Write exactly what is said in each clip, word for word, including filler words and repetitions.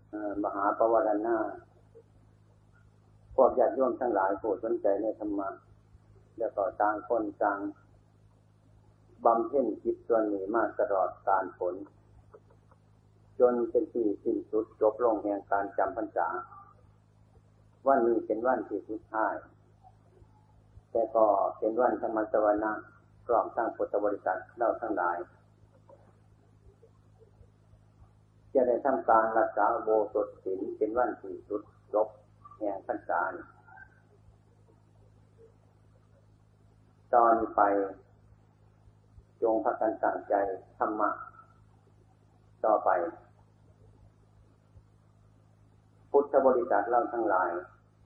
มหาปวารณาพวกญาติโยมทั้งหลายผู้สนใจในธรรมะแล้วก็ต่างคนต่างบำเพ็ญจิตส่วนนี้มาตลอดการผลจนเป็นที่สิ้นสุดจบลงแห่งการจำพรรษาวันนี้เป็นวันที่สุดท้ายแต่ก็เป็นวันธรรมสวนะพร้อมทั้งพุทธบริษัทเราทั้งหลายจะได้ทำการรักษาอุโบสถศีลเป็นวันที่สุดจบแห่งพรรษาตอนนี้ไปจงพากันตั้งใจธรรมะต่อไปพุทธบริษัทเราทั้งหลาย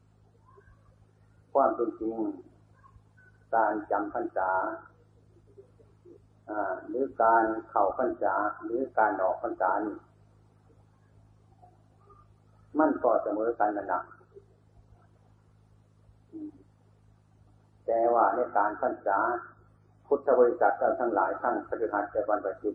ความเป็นจริงการจำพรรษาหรือการเข้าพรรษาหรือการออกพรรษานี่มันก็เสมอกันนั่นแหละแต่ว่าในการพรรษาพุทธบริษัทเราทั้งหลายทั้งคฤหัสถ์และบรรพชิต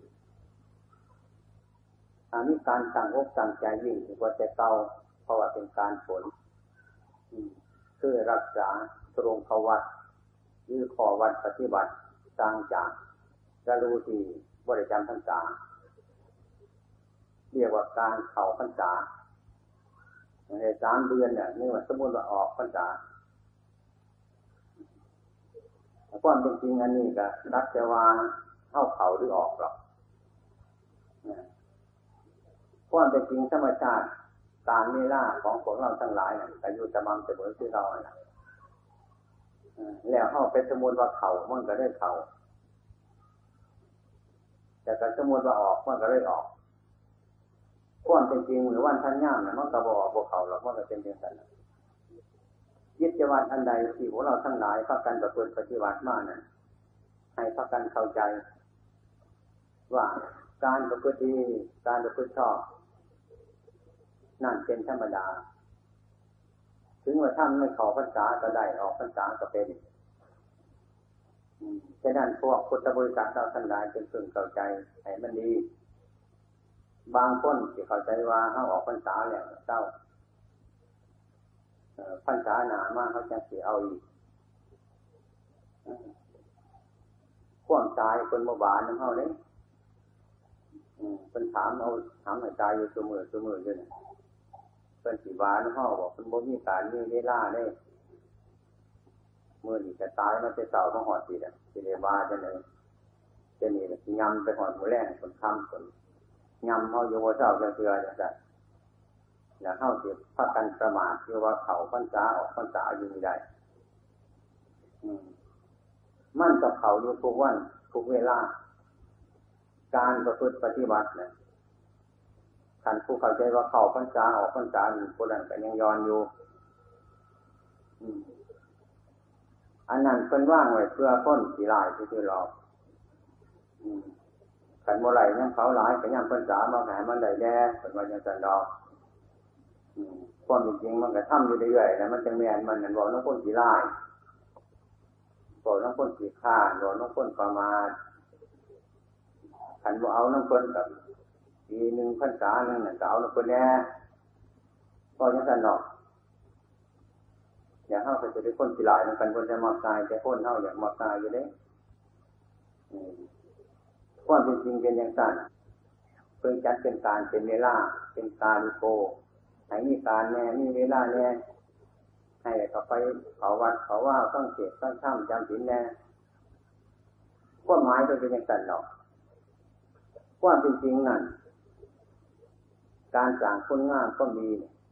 อันนี้การตั้งอกตั้งใจยิ่งกว่าแต่เก่าเพราะว่าเป็นการผลคือรักษาตรงขวัตหรือขอวัดปฏิบัติต่างจากกรู้ที่บริจำพรรษาเรียกว่าการเข้าพรรษาในสามเดือนเนี่ยนี่ว่าสมมติว่าออกพรรษาความเป็นจริงอันนี้ก็รักแต่ว่าเข้าเขาหรือออกหรอกความเป็นจริงธรรมชาติการเวลาของพวกเราทั้งหลายเนี่ยอายุสม่ำเสมอที่เราเนี่ยแล้วเข้าไปสมมติว่าเขามันก็ได้เขาแต่ก็สมมติว่าออกมันก็ได้ออกความเป็นจริงหรือวันทันย่ามเนี่ยมันก็บ่ออกบ่เขาหรอกมันก็เป็นเพียงแต่นั้นยึดจวัตอันใดที่พวกเราทั้งหลายพากันประพฤติปฏิบัติมาเนี่ยให้พากันเข้าใจว่าการประพฤติดีการประพฤติชอบนั่นเป็นธรรมดาถึงว่าท่านไม่เข้าพรรษาก็ได้ออกพรรษาก็เป็นฉะนั้นพวกพุทธบริษัทเราทั้งหลายเป็นพึงเข้าใจให้มันดีบางคนที่เข้าใจว่าเขาออกพรรษาแล้วเจ้าพรรษาหนามากเขาจะเสียเอาอีกข่วงตายคนโมบานนั่นเขาเลยคนถามเอาถามให้ตายอยู่ตัวมือตัวมือด้วยคนสีบานนั่นเขาบอกคนโมมีการมีเวลาเลยมือนี่จะตายมันจะเศร้าเขาหอดสิอ่ะสิเดบาจะเลยจะนี่ยำไปหอดมือแรงคนค้ำคนยำเขาอยู่ว่าเศร้าจะเสือจะจัดแล้วเข้าเสียพากันประมาทคือว่าเขาพรรษาออกพรรษาอยู่ไม่ได้มั่นกับเขาอยู่ทุกวันทุกเวลาการประพฤติปฏิบัติเนี่ยท่านผู้เข้าใจว่าเขาพรรษาออกพรรษาคนนั้นก็ยังย้อนอยู่อันนั้นเป็นว่างไว้เพื่อพ้นสีลายที่คือหลอกขันโมไหลยังเขาหลายแต่ยังพรรษามาแห่มันได้แน่เป็นวันยังสันดอกความจริงมันก็ทำอยู่เรื่อยๆแล้วมันจะแม่นมันนั่นบอกน้องคนสีลายบอกน้องคนสีข้าบอกน้องคนประมาทขันบอกเอาน้องคนกับปีหนึ่งพรรษาหนึ่งน่ะเอาน้องคนแน่ก็ยังสันดอกอยากเข้าไปจะได้คนสีลายนั่นกันคนจะมาตายแต่คนเข้าอยากมาตายอยู่เด้ความเป็นจริงเป็นอย่างนั้นเพิ่งจัดเป็นการเป็นเวลาเป็นการโกให้มีการแน่มีเวลาแน่ให้เขาไปเขาวัดเขาว่าต้องเก็บต้องช่ำจำศีลแน่ความหมายเป็นอย่างนั้นหรอกความเป็นจริงนั่นการสั่งคนงามก็มี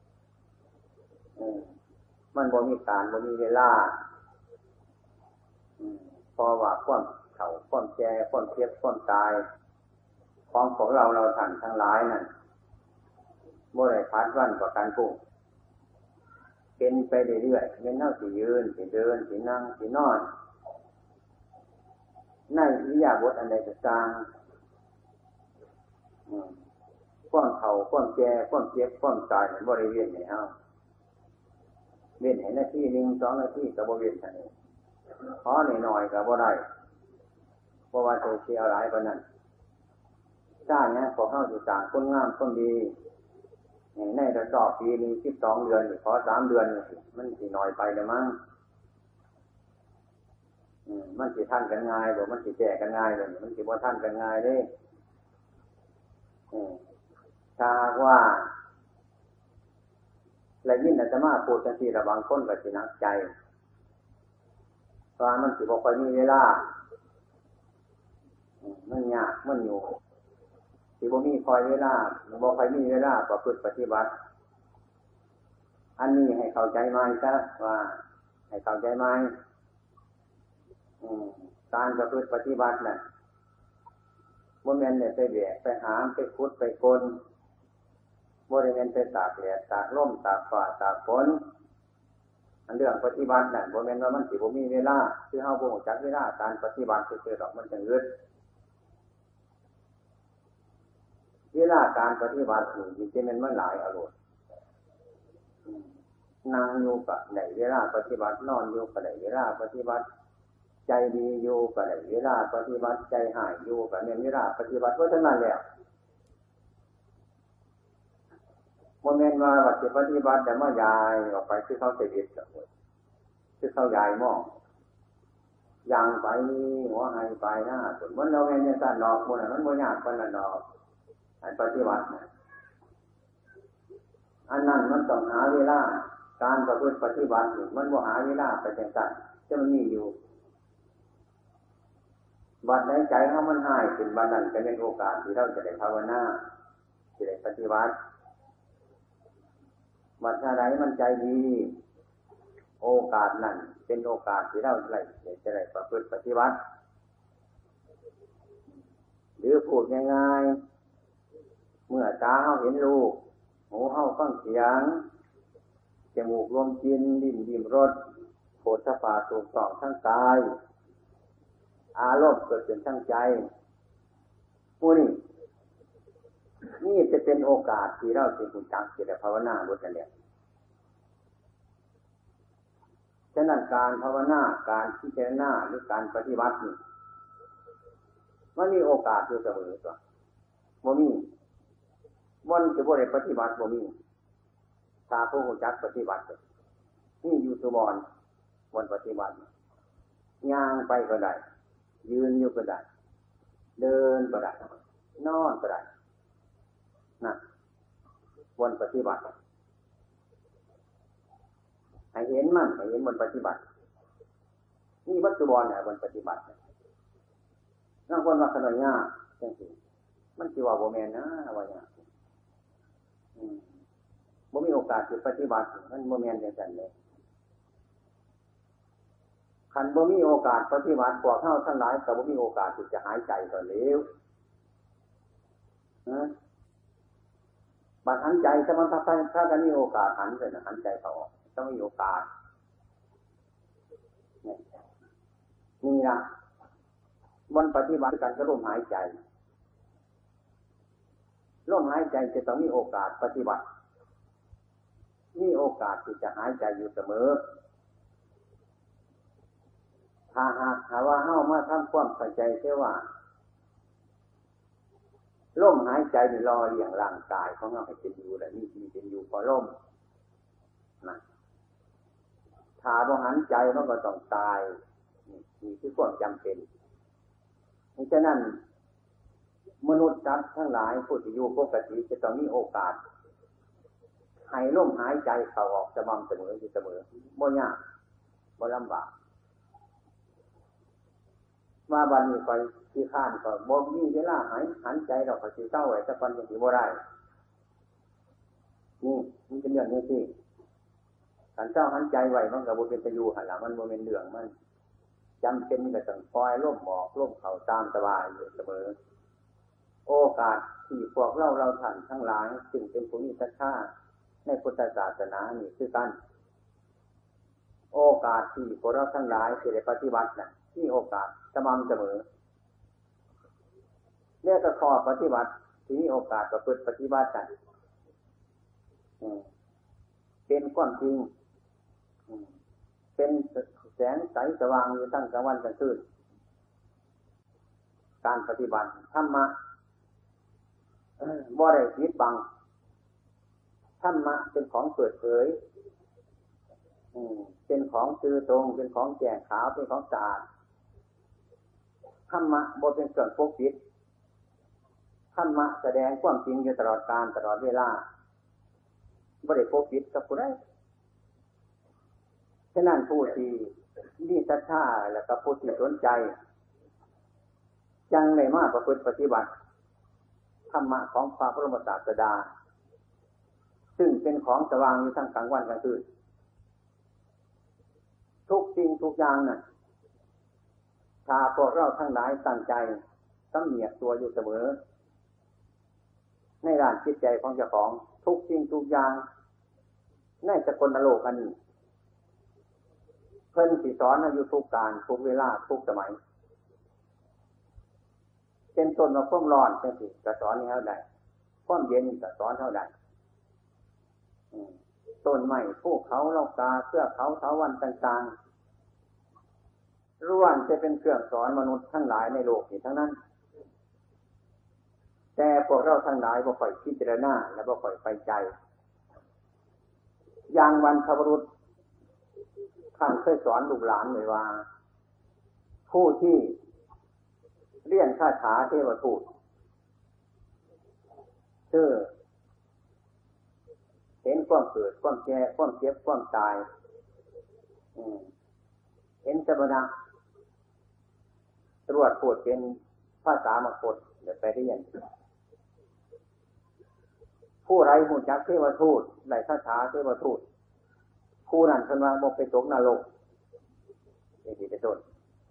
มันบ่มีการบ่มีเวลาเพราะว่าความเฒ่าความแก่ความเจ็บความตายของพวกเราเราท่านทั้งหลายนั่นบ่ได้พัดวันประกันพรุ่งเป็นไปเรื่อยๆไม่เท่าสิยืนสิเดินสินั่งสินอนในอิริยาบถอันใดก็ตามความเฒ่าความแก่ความเจ็บความตายบ่ได้เวียนให้เฮาเวียนให้นาทีหนึ่งสองนาทีก็บ่เวียนเท่านี้ขอหน่อยๆก็บ่ได้เพราะว่าเสียหลายปานนั้นชาตินี้พวกเฮาสิสร้างคนงามคนดีในแต่ชอบปีนี้สิบสองเดือนขอสามเดือนมันสิน้อยไปเลยมั้งมันสิท่านกันง่ายบ่มันสิแก้กันง่ายเลยมันสิบ่ท่านกันง่ายเด้ถ้าว่าและยิ่งอาตมาพูดจังซี่ละบางคนก็สิหนักใจเพราะมันสิบ่ค่อยมีเวลามันยากมันอยู่สิบ่มีคอยเวลาบ่ค่อยมีเวลาประพฤติปฏิบัติอันนี้ให้เข้าใจไหมซะว่าให้เข้าใจไหมการประพฤติปฏิบัติน่ะบ่แม่นเนี่ยไปแบกไปหามไปขุดไปกลบ่ได้แม่นไปตากแดดตากลมตากฟ้าตากฝนอันเรื่องปฏิบัติน่ะบ่แม่นว่ามันสิบ่มีเวลาคือเฮาบ่รู้จักเวลาการปฏิบัติซื่อๆดอกมันจังอึดเวลาการปฏิบัตินี่จริงๆมันมันหลายอารมณ์นั่งอยู่ก็ได้เวลาปฏิบัตินอนอยู่ก็ได้เวลาปฏิบัติใจดีอยู่ก็ได้เวลาปฏิบัติใจหายอยู่ก็ได้เวลาปฏิบัติเพราะฉะนั้นแล้วโมเมนต์ว่าวัดปฏิบัติแต่เมื่อยายออกไปคือเขาเสด็จคือเขายายมองยางไปหัวหายไปหน้าส่วนมันเราเห็นเนี่ยการดอกมันมันโมยากคนละดอกปฏิบัติอันนั้นมันต้องหาเวลาการประพฤติปฏิบัติมันบ่หาเวลาไปจังซั่นจะมันมีอยู่บัดในใจเฮามันหายขึ้นบัดนั้นก็เป็นโอกาสที่เราจะได้ภาวนาจะได้ปฏิบัติบัดถ้าใดมันใจดีโอกาสนั้นเป็นโอกาสที่เราจะได้จะได้ประพฤติปฏิบัติหรือพูดง่ายๆเมื่อตาเฮาเห็นรูปหูเฮาฟังเสียงจมูกลมกลิ่นลิ้นลิ้มรสโผฏฐัพพะถูกต้องทั้งกายอารมณ์เกิดขึ้นทั้งใจผู้นี้นี่จะเป็นโอกาสที่เราจะรู้จักจะภาวนาบทนั้นแหละฉะนั้นการภาวนาการพิจารณาหรือการปฏิบัตินี่มันมีโอกาสอยู่เสมอตัวบ่มีมันจะบ่ได้ปฏิบัติบ่มีถ้าผู้รู้จักปฏิบัตินี่อยู่สุบอนวันปฏิบัติย่างไปก็ได้ยืนอยู่ก็ได้เดินก็ได้นอนก็ได้นะวันปฏิบัติให้เห็นมันให้เห็นวันปฏิบัตินี่วัตถุบอลเนี่ยวันปฏิบัตินั่งคนว่าขนาดยากจังสิมันสิว่าบ่แม่นนะว่าอย่างอืมบ่มีโอกาสที่ปฏิบัติมันบ่แม่นจังซั่นเลยคันบ่มีโอกาสปฏิบัติพวกเฮาทั้งหลายก็บ่มีโอกาสที่จะหายใจก็แล้วนะบาดหันใจถ้ามันถ้าถ้ากันมีโอกาสหันไปน่ะหันใจเข้าออกต้องมีโอกาสนี่นี่ล่ะมันปฏิบัติกันก็ลมหายใจลมหายใจจะต้องมีโอกาสปฏิบัติมีโอกาสที่จะหายใจอยู่เสมอถ้าหากหาว่าเฮามาทำความเข้าใจเสียว่าลมหายใจนี่รอเลี้ยงร่างกายของเราให้เป็นอยู่และมีชีวิตเป็นอยู่พอลมนะถ้าบ่หันใจมันก็ต้องตายนี่นี่คือความจำเป็นเพราะฉะนั้นมนุษย์สัตว์ทั้งหลายผู้ที่อยู่ปกติจะต้องมีโอกาสให้ลมหายใจเข้าออกสม่ำเสมออยู่เสมอบ่ยากบ่ลำบากมาบัดนี้ไปที่ข้านก็บ่มีเวลาหายหันใจเราก็สิเศร้าไว้แต่ปันยังสิบ่ได้นี่มันเป็นเรื่องนี้สิการเศร้าหันใจไว้มันก็บ่เป็นประโยชน์หั่นล่ะมันบ่เป็นเรื่องมันจำเป็นก็ต้องปล่อยลมออกลมเข้าตามสบายอยู่เสมอโอกาสที่พวกเราเราท่านทั้งหลายซึ่งเป็นผู้มีศรัทธาในพุทธศาสนานี่คือกันโอกาสที่พวกเราทั้งหลายที่ได้ปฏิบัติน่ะมีโอกาสสม่ำเสมอเรื่องข้อปฏิบัติที่มีโอกาสประพฤติปฏิบัติกันเป็นความจริงเป็นแสงใสสว่างอยู่ตั้งกลางวันกลางคืนการปฏิบัติธรรมะบ่ได้ปิดบังธรรมะเป็นของเปิดเผยเป็นของซื่อตรงเป็นของแจ่มขาวเป็นของสะอาดธรรมะบ่เป็นเครื่องปกปิดธรรมะแสดงความจริงอยู่ตลอดกาลตลอดเวลาบ่ได้ปกปิดกับผู้ใดฉะนั้นผู้ที่มีศรัทธาและก็ผู้ที่สนใจจังได้มาประพฤติปฏิบัติธรรมะของพระบรมศาสดาซึ่งเป็นของสว่างอยู่ทั้งกลางวันกลางคืนทุกสิ่งทุกอย่างน่ะถ้าพวกเราทั้งหลายตั้งใจสำเนียกตัวอยู่เสมอในด้านจิตใจของเจ้าของทุกสิ่งทุกอย่างในสกลโลกอันนี้เพิ่นสิสอนอยู่ทุกการทุกเวลาทุกสมัยเป็นต้นว่าความร้อนจังซี่ก็สอนให้เฮาได้ความเย็นก็สอนเฮาได้ต้นไม้ภูเขาเหล่ากาเทือกเขาเถาวัลย์ต่างๆล้วนจะเป็นเครื่องสอนมนุษย์ทั้งหลายในโลกนี้ทั้งนั้นแต่พวกเราทั้งหลายบ่ค่อยพิจารณาและบ่ค่อยใส่ใจอย่างวันพระบุรุษท่านเคยสอนลูกหลานไว้ว่าผู้ที่เรียนคาถาเทวทูตคือเห็นความเกิดความแก่ความเจ็บความตายเห็นสมณะตรวจพูดเป็นภาษามคธเดี๋ยวไปเรียนผู้ไรหูจักเทวทูตได้คาถาเทวทูตผู้นั้นเพิ่นว่าบ่ไปตกนรกนี่สิเป็นต้น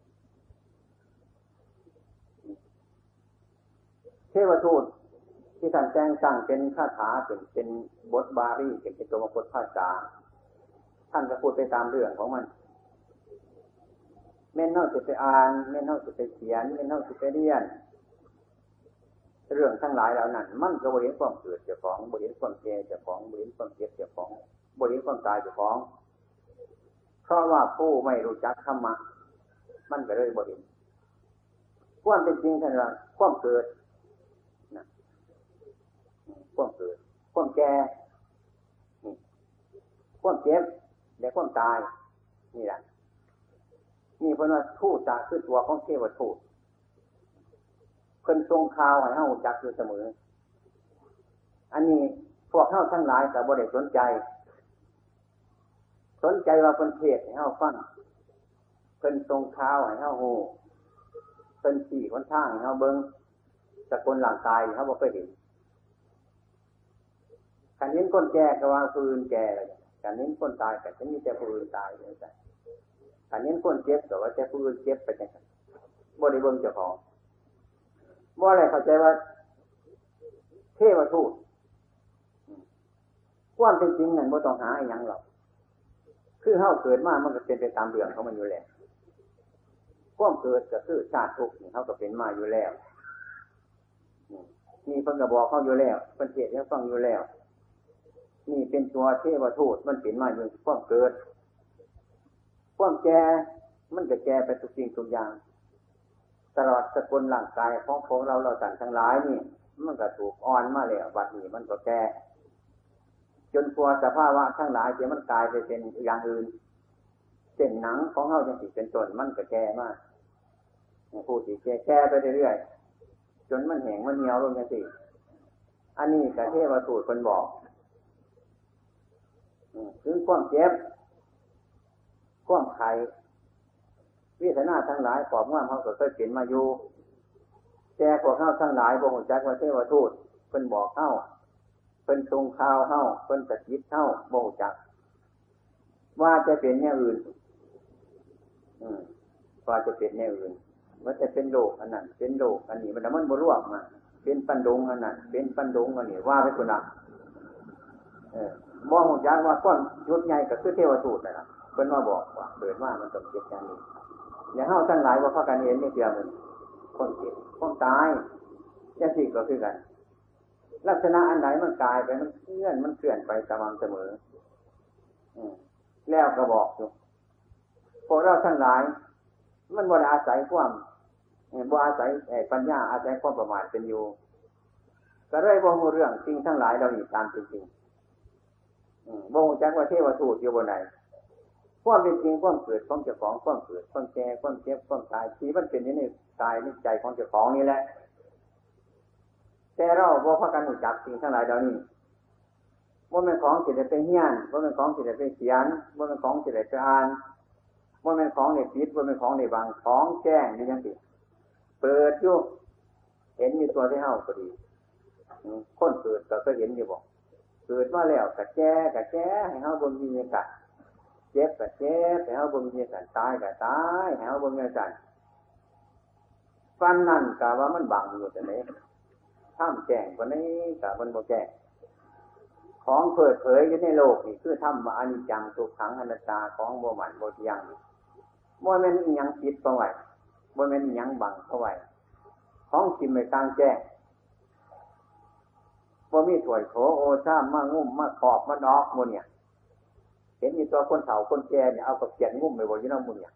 เทวทูตที่ท่านแจ้งตั้งเป็นคาถาเป็นเป็นบทบาลีเป็นเป็นตัวมงคลภาษาท่านก็พูดไปตามเรื่องของมันแม่นเฮาสิไปอ่านแม่นเฮาสิไปเขียนแม่นเฮาสิไปเรียนเรื่องทั้งหลายเหล่านั้นมันก็บ่เห็นความเกิดเจ้าของบ่เห็นความแก่เจ้าของบ่เห็นความเจ็บเจ้าของบ่เห็นความตายเจ้าของเพราะว่าผู้ไม่รู้จักธรรมะมันก็เลยบ่เห็นความเป็นจริงท่านว่าความเกิดนะความเกิดความแก่นี่ความเจ็บและความตายนี่แหละนี่เพิ่นว่าทูตะคือตัวของเทวทูตเพิ่นทรงข่าวให้เฮารู้จักอยู่เสมออันนี้พวกเฮาทั้งหลายก็บ่ได้สนใจสนใจว่าเพิ่นเทศน์ให้เฮาฟังเพิ่นทรงข่าวให้เฮาฮู้เพิ่นชี้หนทางให้เฮาเบิ่งสกลร่างกายเฮาบ่เคยเห็นคันเห็นคนแก่ก็ว่าผู้อื่นแก่คันเห็นคนตายก็จะมีแต่ผู้อื่นตายจังซั่นคันเห็นคนเจ็บก็ว่าแต่ผู้อื่นเจ็บไปจังซั่นบ่ได้เบิ่งเจ้าของบ่ได้เข้าใจว่าเทวทูตความเป็นจริงนั่นบ่ต้องหาอีหยังหรอกคือเฮาเกิดมามันก็เป็นไปตามเรื่องของมันอยู่แล้วความเกิดก็คือชาติทุกข์นี่เฮาก็เป็นมาอยู่แล้วนี่เพิ่นก็บอกเฮาอยู่แล้วเพิ่นเทศน์ให้ฟังอยู่แล้วนี่เป็นตัวเทวทูตมันเป็นมาอยู่ความเกิดความแก่มันก็แก่ไปทุกสิ่งทุกอย่างตลอดสกุลร่างกายของพวกเราเราท่านทั้งหลายนี่มันก็ถูกอ่อนมาแล้วบัดนี้มันก็แก่จนกว่าสภาวะทั้งหลายที่มันกลายไปเป็นอย่างอื่นเส้นหนังของเฮาจังซี่เป็นต้นมันก็แก่มากผู้ที่แก่แก่ไปเรื่อยๆจนมันแห้งมันเหี่ยวลงจังซี่อันนี้ก็เทวทูตเพิ่นบอกถึงความเจ็บความไข้เวทนาทั้งหลายปอบงามเฮาก็เคยเป็นมาอยู่แต่พวกเฮาทั้งหลายบ่ฮู้จักว่าเทวทูตเพิ่นบอกเฮาเพิ่นทรงข่าวเฮาเพิ่นประจิตเฮาบ่ฮู้จักว่าจะเป็นแนวอื่นอืมว่าจะเป็นแนวอื่นว่าจะเป็นโลกอันนั้นเป็นโลกอันนี้มันมันบ่รวมมาเป็นปันดงอันนั้นเป็นปันดงอันนี้ว่าไปพุ่นน่ะเออบ่ฮู้จักว่าความยุดใหญ่ก็คือเทวทูตนั่นล่ะเพิ่นมาบอกว่าเกิดมามันต้องเจ็บอย่างนี้แล้วเฮาทั้งหลายว่าพากันเห็นนี่เดียวนึงคนเจ็บคนตายจังซี่ก็คือกันลักษณะอันไหนมันกลายไปมันเคลื่อนมันเคลื่อนไปสม่ำเสมออืมแล้วก็บอกอยู่พวกเราทั้งหลายมันบ่ได้อาศัยความบ่อาศัยปัญญาอาศัยความประมาทเป็นอยู่ก็เลยบ่รู้เรื่องสิ่งทั้งหลายเหล่านี้ตามจริงบ่ฮู้จักว่าเทวทูตอยู่บนไหนความเป็นจริงความเกิดของเจ้าของความเกิดความแก่ความเจ็บความตายที่มันเป็นอยู่ในกายในใจของเจ้าของนี่แหละแต่เราบ่พากันรู้จักสิ่งทั้งหลายเหล่านี้บ่แม่นของสิได้ไปเรียนบ่แม่นของสิได้ไปเขียนบ่แม่นของสิได้ไปอ่านบ่แม่นของได้ปิดบ่แม่นของได้บังของแจ้งอยู่จังซี่เปิดอยู่เห็นอยู่ตัวที่เฮาก็ดีคนเกิดก็เคยเห็นอยู่บ่เกิดมาแล้วก็แก่ก็แก่ให้เฮาบ่มีอาการเจ็บก็เจ็บให้เฮาบ่มีอาการตายก็ตายให้เฮาบ่มีอาการฟันนั่นก็ว่ามันบังอยู่แต่ไหนท่ามแจ้งกว่านี้ก็มันบ่แจ้งของเปิดเผยอยู่ในโลกนี่คือธรรมะอนิจจังทุกขังอนัตตาของบ่หมันบ่เที่ยงบ่แม่นอีหยังปิดเอาไว้บ่แม่นอีหยังบังเอาไว้ของจริงไม่กลางแจ้งบ่มีถ้วยโถโอซ่ามางุ่มมาขอบมาดอกหมดเนี่ยเห็นมีตัวคนเฒ่าคนแก่เนี่ยเอากับเขียนงุ่มไปบ่อยู่นำหมดเนี่ย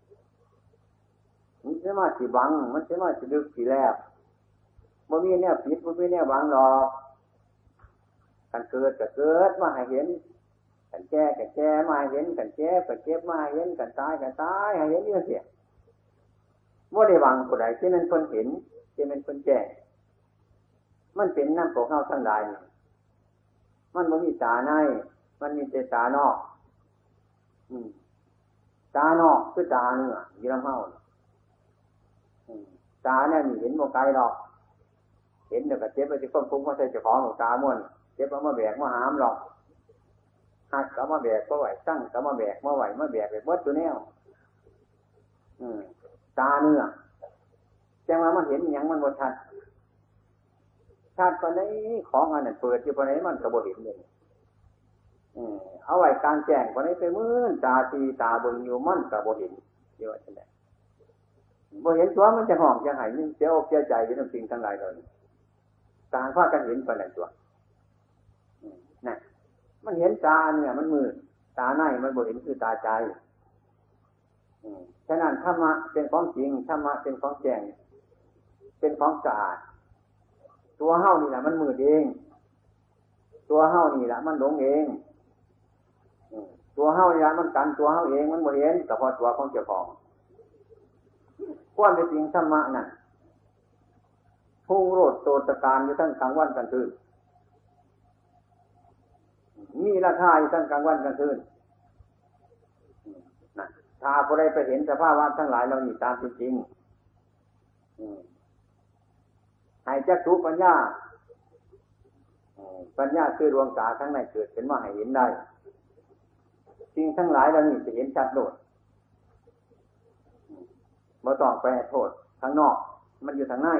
มันสิมาสิบังมันสิมาสิลึกสิแลบบ่มีแนวปิดบ่มีแนวบังหรอกกันเกิดก็เกิดมาให้เห็นกันแก่ก็แก่มาให้เห็นกันเจ็บก็เจ็บมาให้เห็นกันตายก็ตายให้เห็นอยู่เสียบ่ได้บังผู้ใดที่นั้นเพิ่นเห็นที่มันเพิ่นแจ้งมันเป็นน้ำของเฮาทั้งหลายมันบ่มีตาในมันมีแต่ตานอกอืมตานอกคือตาเนื้ออยู่นำเฮาอืมตาเนี่ยมีเห็นบ่ไกลดอกเห็นแล้วก็เจ็บไปสิคนฟุ้งมาใส่เจ้าของของตาม่วนเจ็บเอามาแบกมาหามหรอกหักก็มาแบกบ่ไหวตั้งก็มาแบกมาไหวมาแบกไปหมดตัวแนวอืมตาเนื้อแต่ว่ามันเห็นหยังมันบ่ชัดชัดปานใดของอันนั้นเปิดอยู่ปานใดมันก็บ่เห็นเลยอืมเอาไว้กลางแจ้งปานใดไปมื้อตาตีตาเบิ่งอยู่มันก็บ่เห็นอยู่ว่าจังได๋บ่เห็นตัวมันจะห้องจังไห้มันเสียอกเสียใจอยู่นำสิ่งทั้งหลายเหล่านี้ต่างพากันเห็นปานนั้นตัวอืมนั่นมันเห็นตาเนี่ยมันมืดตาในมันบ่เห็นคือตาใจอืมฉะนั้นธรรมะเป็นของจริงธรรมะเป็นของแจ้งเป็นของสะอาดตัวเฮานี่แหละมันมืดเองตัวเฮานี่แหละมันหลงเองตัวเฮานี่แหละมันกันตัวเฮาเองมันบ่เห็นแต่พอตัวของเจ้าของความเป็นจริงธรรมะนั่นพุ่งโรดโตตะการอยู่ทั้งกลางวันกลางคืนมีราคาอยู่ทั้งกลางวันกลางคืนนั่นถ้าผู้ใดไปเห็นสภาวะทั้งหลายเหล่านี้ตามเป็นจริงให้จักขุปัญญาปัญญาคือดวงตาทั้งในเกิดขึ้นมาให้เห็นได้สิ่งทั้งหลายเหล่านี้จะเห็นชัดโดดบ่ต้องไปโทษข้างนอกมันอยู่ทางใน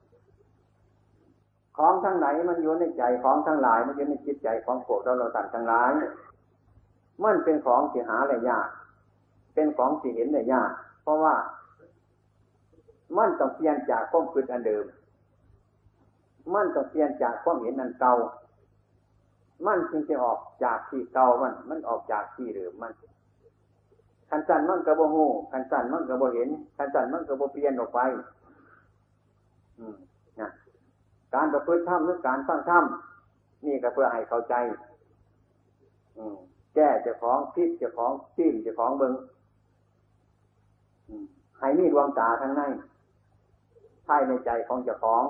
ของทั้งไหนมันอยู่ในใจของทั้งหลายมันอยู่ในจิตใจของพวกเราเราทั้งหลายมันเป็นของที่หาได้ยากเป็นของที่เห็นได้ยากเพราะว่ามันต้องเปลี่ยนจากความคิดอันเดิมมันต้องเปลี่ยนจากความเห็นอันเก่ามันจึงจะออกจากที่เก่ามันมันออกจากที่เดิมมันคันสั่นมันก็บ่ฮู้คันสั่นมันก็บ่เห็นคันสั่นมันก็บ่เปลี่ยนออกไปอืมนะการประพฤติธรรมหรือการฟังธรรมนี่ก็เพื่อให้เข้าใจอืมแก้เจ้าของคิดเจ้าของจิ้มเจ้าของเบิ่งอืมให้มีดวงตาทั้งในภายในใจของเจ้าของ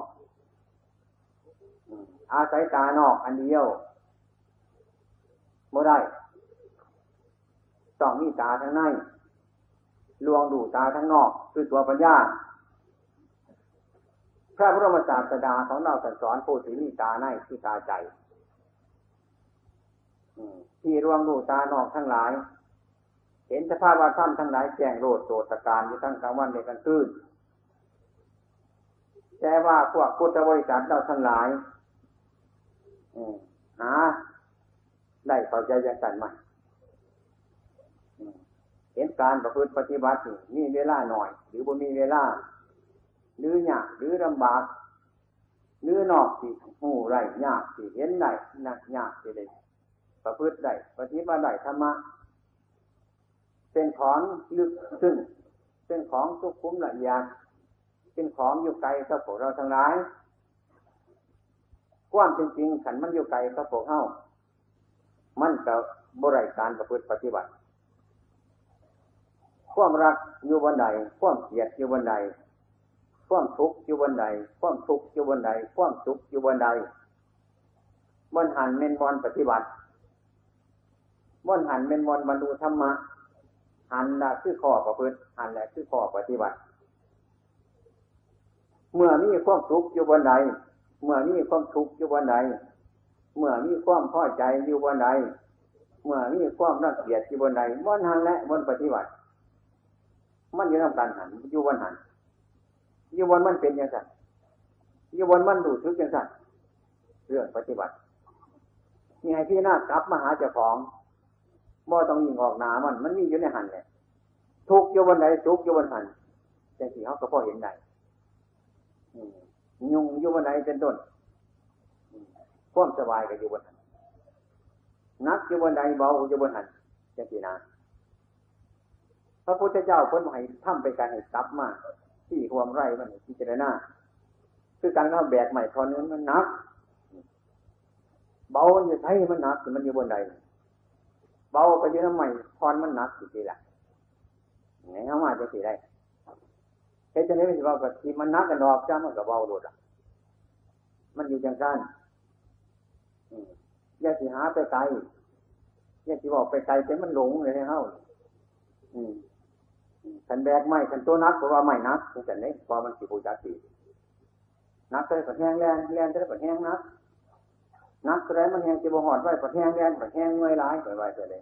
อาศัยตานอกอันเดียวบ่ได้ต้องมีตาทั้งในลวงดูตาทั้งนอกคือตัวปัญญาพระบรมศาสดาของเราสอนผู้ที่มีตาในคือตาใจที่ลวงดูตานอกทั้งหลายเห็นสภาพธรรมทั้งหลายแจ้งโลดโสตการอยู่ทั้งกลางวันและกลางคืนแต่ว่าพวกพุทธบริษัทเราทั้งหลายหาได้เข้าใจอย่างนั้นไหมเห็นการประพฤติปฏิบัติมีเวลาหน่อยหรือบ่มีเวลาหรือยากหรือลำบากหรือนอกที่หูไรยากที่เห็นได้นักยากที่ได้ประพฤติได้ปฏิบัติได้ธรรมะเป็นของลึกซึ้งเป็นของสุขุมละเอียดเป็นของอยู่ไกลกับพวกเราทั้งหลายความจริงๆขันมันอยู่ไกลกับพวกเฮามันก็บ่ได้การประพฤติปฏิบัติความรักอยู่บนใดความเกลียดอยู่บนใดความทุกข์อยู่บนใดความทุกข์อยู่บนใดความสุขอยู่บนใดบนหันเม่นบนปฏิบัติบนหันเม่นบนบรรลุธรรมะหันละคือข้อประพฤติหันละคือข้อปฏิบัติเมื่อมีความสุขอยู่บนใดเมื่อมีความทุกข์อยู่บนใดเมื่อมีความพอใจอยู่บนใดเมื่อมีความรังเกียจอยู่บนใดบนหันและบนปฏิบัติมันอยู่นำกันหันอยู่บนหันอยู่บนมันเป็นอย่างไรอยู่บนมันดูทึกอย่างไรเรื่องปฏิบัติมีให้พี่หน้ากลับมาหาเจ้าของบ่ต้องยิงออกหนามันมันมีอยู่ในหันเลยทุกอยู่บนใดทุกอยู่บนหันจังสิเขาก็พอเห็นได้ยุงอยู่บนใดเป็นต้นความสบายก็อยู่บนหันนักอยู่บนใดเบาอยู่บนหันจังสินะพระพุทธเจ้าพ้นให้ทำไปการให้กลับมาที่ความไร่มันพิจารณาคือการเอาแบกใหม่ทอนนี้มันนักเบาอยู่ไทยมันนักมันอยู่บนใดเบาไปอยู่น้ำใหม่ทอนมันนักสิทีละไงเอามาจะสิได้เฮ้ยจะนี้ไม่ใช่ว่ากับที่มันนักกันดอกจ้ามันกับเบาโดดอ่ะมันอยู่จังกันอย่าสิหาไปไกลอย่าสิบอกไปไกลแต่มันหลงเลยให้เฮาอืมขันแบกไม่ขันตัวนักเพราะว่าไม่นักแต่นี้พอมันสิบูชาสีนักก็เลยปัดแห้งแรงแรงก็เลยปัดแห้งนักนักก็เลยมันแห้งจีบหอดไว้ปัดแห้งแรงปัดแห้งเงยร้ายไปไว้ไปเลย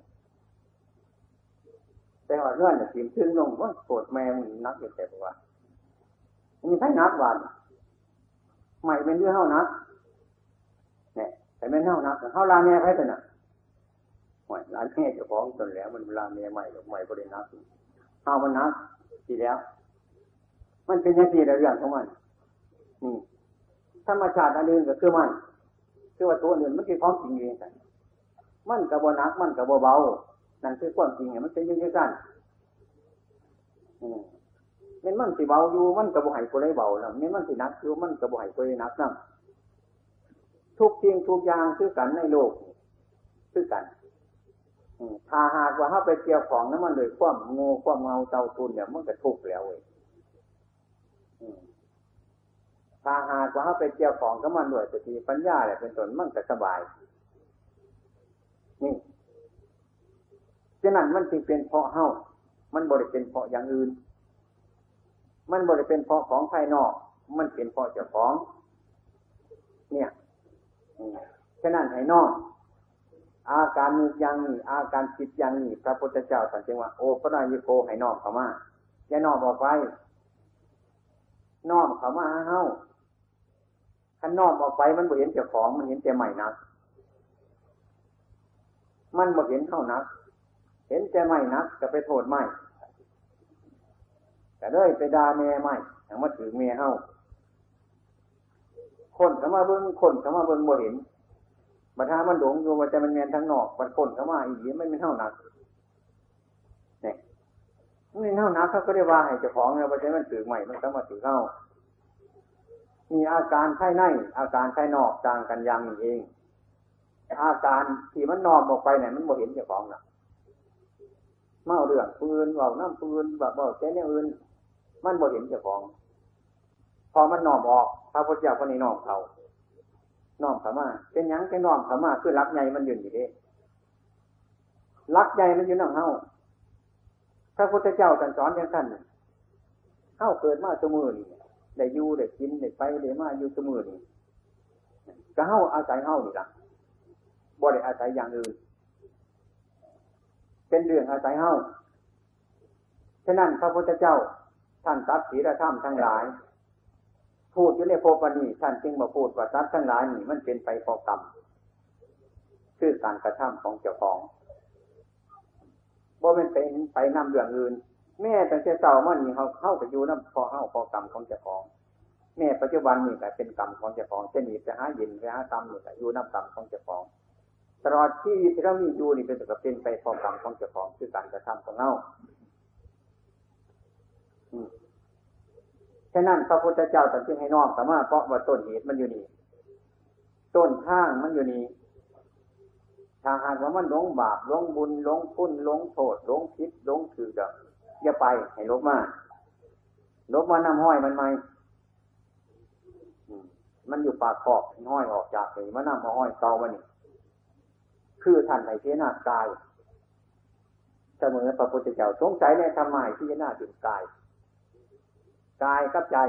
แต่ว่าเรื่องเนี่ยถิ่มขึ้นลงว่าโกรธแม่มึงนักอยู่แต่ว่ามีใครนักวันใหม่เป็นเรื่องเท่านักเนี่ยแต่ไม่เท่านักเท่าลาเมียใครแต่น่ะหวยร้านแม่จะฟ้องจนแล้วมันลาเมียใหม่หรือใหม่บริณักเอามันนักทีแล้วมันเป็นอย่างที่เรื่องของมันนี่ธรรมชาติอันอื่นก็คือมันคือว่าตัวอื่นมันคือความจริงเองกันมันกับนักมันกับเบานั่นคือความจริงเนี่ยมันเป็นอย่างนี้กันอืมมันมันสิเบาอยู่มันกับบ่ให้กูเลยเบาแล้วมันมันสินักอยู่มันกับบ่ให้กูเลยนักนั่งทุกสิ่งทุกอย่างคือกันในโลกคือกันถ้าหากว่าเขาไปเกี่ยวของนั้นมันเลยความโง่ความเงาเตาตุนเนี่ยมันก็ทุกข์แล้วเว้ยถ้าหากว่าเขาไปเกี่ยวของก็มันด้วยสติปัญญาอะไรเป็นต้นมันก็สบายนี่ฉะนั้นมันจึงเป็นเพราะเฮามันบ่ได้เป็นเพราะอย่างอื่นมันบ่ได้เป็นเพราะของภายนอกมันเป็นเพราะเจ้าของเนี่ยฉะนั้นให้นอกอาการนึกอย่างนี้อาการคิดอย่างนี้พระพุทธเจ้าตรัสว่าโอปะรายิโกให้น้อมเข้ามาอย่าน้อมออกไปน้อมเข้ามาเฮาคันน้อมออกไปมันบ่เห็นเจ้าของมันเห็นแต่ใหม่นักมันบ่เห็นเท่านักเห็นแต่ใหม่นักก็ไปโทษใหม่ก็เลยไปด่าแม่ใหม่อย่างมาถือแม่เฮาคนเข้ามาเบิ่งคนเข้ามาเบิ่งบ่เห็นบัดหามันหลงอยู่ว่าจะมันแม่นทางนอกบัดคนเข้ามาอีกมันไม่เท่านักนี่มันไม่เท่านักเขาก็ได้ว่าให้เจ้าของแล้วว่าจะมันถือใหม่มันต้องมาถือเฮามีอาการภายในอาการภายนอกต่างกันอย่างนี้เองอาการที่มันนอมออกไปเนี่ยมันบ่เห็นเจ้าของน่ะเมาเรื่องปืนเว้าน้ำปืนแบบเว้าแต่เนี่ยอื่นมันบ่เห็นเจ้าของพอมันนอมออกพระพุทธเจ้าก็นี่นอมเขาน้อมเข้ามาเป็นหยังเป็นน้อมเข้ามาคือรักใหญ่มันอยู่นี่เด้รักใหญ่มันอยู่นำเฮาพระพุทธเจ้าสอนจังซั่นเฮาเกิดมาซุมื้อนี้ได้อยู่ได้กินได้ไปได้มาอยู่ซุมื้อนี้ก็เฮาอาศัยเฮานี่ล่ะบ่ได้อาศัยอย่างอื่นเป็นเรื่องอาศัยเฮาฉะนั้นพระพุทธเจ้าท่านตรัสศีลธรรมทั้งหลายพูดอยู่ในภพนี้ท่านจึงมาพูดว่าสัตว์ทั้งหลายนี่มันเป็นไปเพราะกรรมคือการกระทำของเจ้าของบ่เป็นเป็นไปนำเรื่องอื่นแม่ตั้งแต่เช้ามานี่เฮาเข้าไปอยู่นำพอเฮาพอกรรมของเจ้าของแม่ปัจจุบันนี่ก็เป็นกรรมของเจ้าของเช่นนี้ไปหายินไปหากรรมนี่ก็อยู่นำกรรมของเจ้าของตลอดชีวิตที่เรามีอยู่นี่เป็นก็เป็นไปเพราะกรรมของเจ้าของคือการกระทำของเฮาอืมฉะนั้นพระพุทธเจ้าตรัสให้น้อมเข้ามาเพราะว่าต้นเหตุมันอยู่นี่ต้นทางมันอยู่นี่ถ้าหากว่ามันหลงบาปหลงบุญหลงคุณหลงโทษหลงผิดหลงถือดอกอย่าไปให้ลบมาลบมานำห้อยมันไหมมันอยู่ปากคอกห้อยออกจากนี่มันนำมาห้อยเตามันนี่คือท่านให้พิจารณากายเสมอพระพุทธเจ้าสงสัยในธรรมะพิจารณาถึงกายกายกับใจ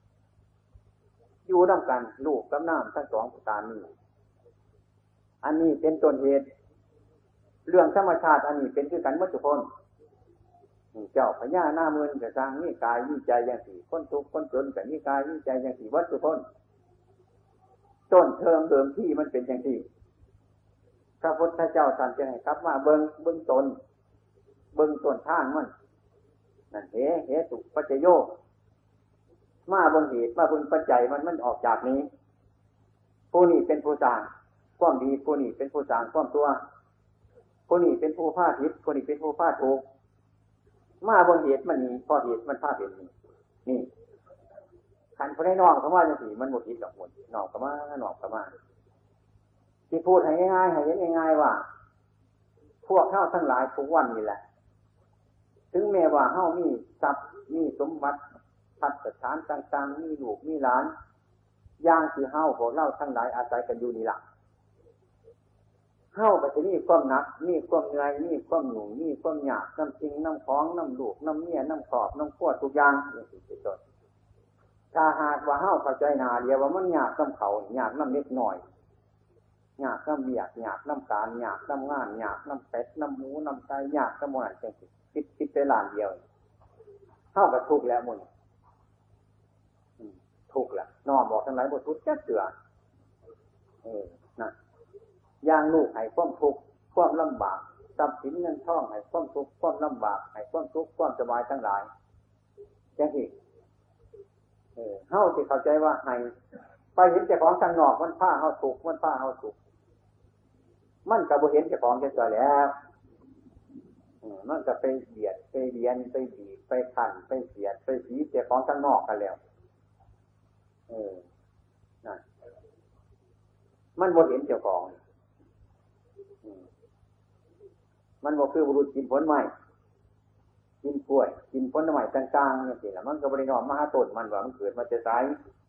อยู่ร่วมกันรูปกับนามทั้งสองประการนี้อันนี้เป็นต้นเหตุเรื่องธรรมชาติอันนี้เป็นคือกันหมดทุกคนเจ้าพญาหน้ามืนกับสร้างนี่กายนี่ใจอย่างสี่คนทุกข์คนจนกับนี่กายนี่ใจอย่างสี่วัตถุคนต้นเทิมเดิมที่มันเป็นอย่างที่พระพุทธเจ้าท่านจะให้ครับว่าเบิ้งเบิ้งตนเบิ้งต้นทางมันนั่นเหตุเหตุปัจจโยมาเบิ้งเหตุมาเบิ้งปัจจัยมันมันออกจากนี้ผู้นี้เป็นผู้สร้างความดีผู้นี้เป็นผู้สร้างความตัวผู้นี้เป็นผู้พาผิดผู้นี้เป็นผู้พาถูกมาเบิ้งเหตุมันนี่พอเหตุมันพาผิดนี่นี่ขันพระได้นองเขาว่าจังสี่มันหมดผิดดอกหมดนอกก็มาหนอกก็มาที่พูดให้ง่ายๆให้เห็นง่ายๆว่าพวกเฮาทั้งหลายทุกวันนี่แหละถึงแม้ว่าเฮามีทรัพย์มีสมบัติพัฒฐานต่างๆมีลูกมีหลานอย่างที่เฮาพวกเราทั้งหลายอาศัยกันอยู่นี่ล่ะเฮาก็จะมีความหนักมีความเหนื่อยมีความหนุ่มมีความยากน้ำจริงน้ำของน้ำลูกน้ำเมียน้ำขอบน้ำขวดทุกอย่างนี่สิเป็นต้นถ้าหากว่าเฮาเข้าใจหนาเดียวว่ามันยากน้ำเขายากน้ำเล็กหน่อยยากน้ำเบียดยากน้ำการยากน้ำงานยากน้ำเป็ดน้ำหมูน้ำไก่ยากน้ำมันจังสิคิดคิดไปล้านเดียวเท่ากับทุกข์แล้วมึงทุกข์แหละนอนบอกทั้งหลายบททุกข์แค่เสือเออนะย่างลูกให้ความทุกข์ความลำบากทรัพย์สินเงินทองให้ความทุกข์ความลำบากให้ความทุกข์ความสบายทั้งหลายจังสิเออเฮาที่เข้าใจว่าให้ไปเห็นเจ้าของทางนอกมันผ้าเฮาทุกข์มันผ้าเฮาทุกข์มันก็บ่เห็นเจ้าของจังซั่นแล้วมันก็ไปเบียดไปเบียนไปบีบไปขันไปเสียดไปสีเจ้าของทางนอกกันแล้วเออนั่นมันบ่เห็นเจ้าของมันบ่คือบุรุษกินผลไม้กินกล้วยกินผลไม้ต่างๆนี่สิล่ะมันก็บ่ได้น้อมมาหาต้นมันว่ามันเกิดมาจากไส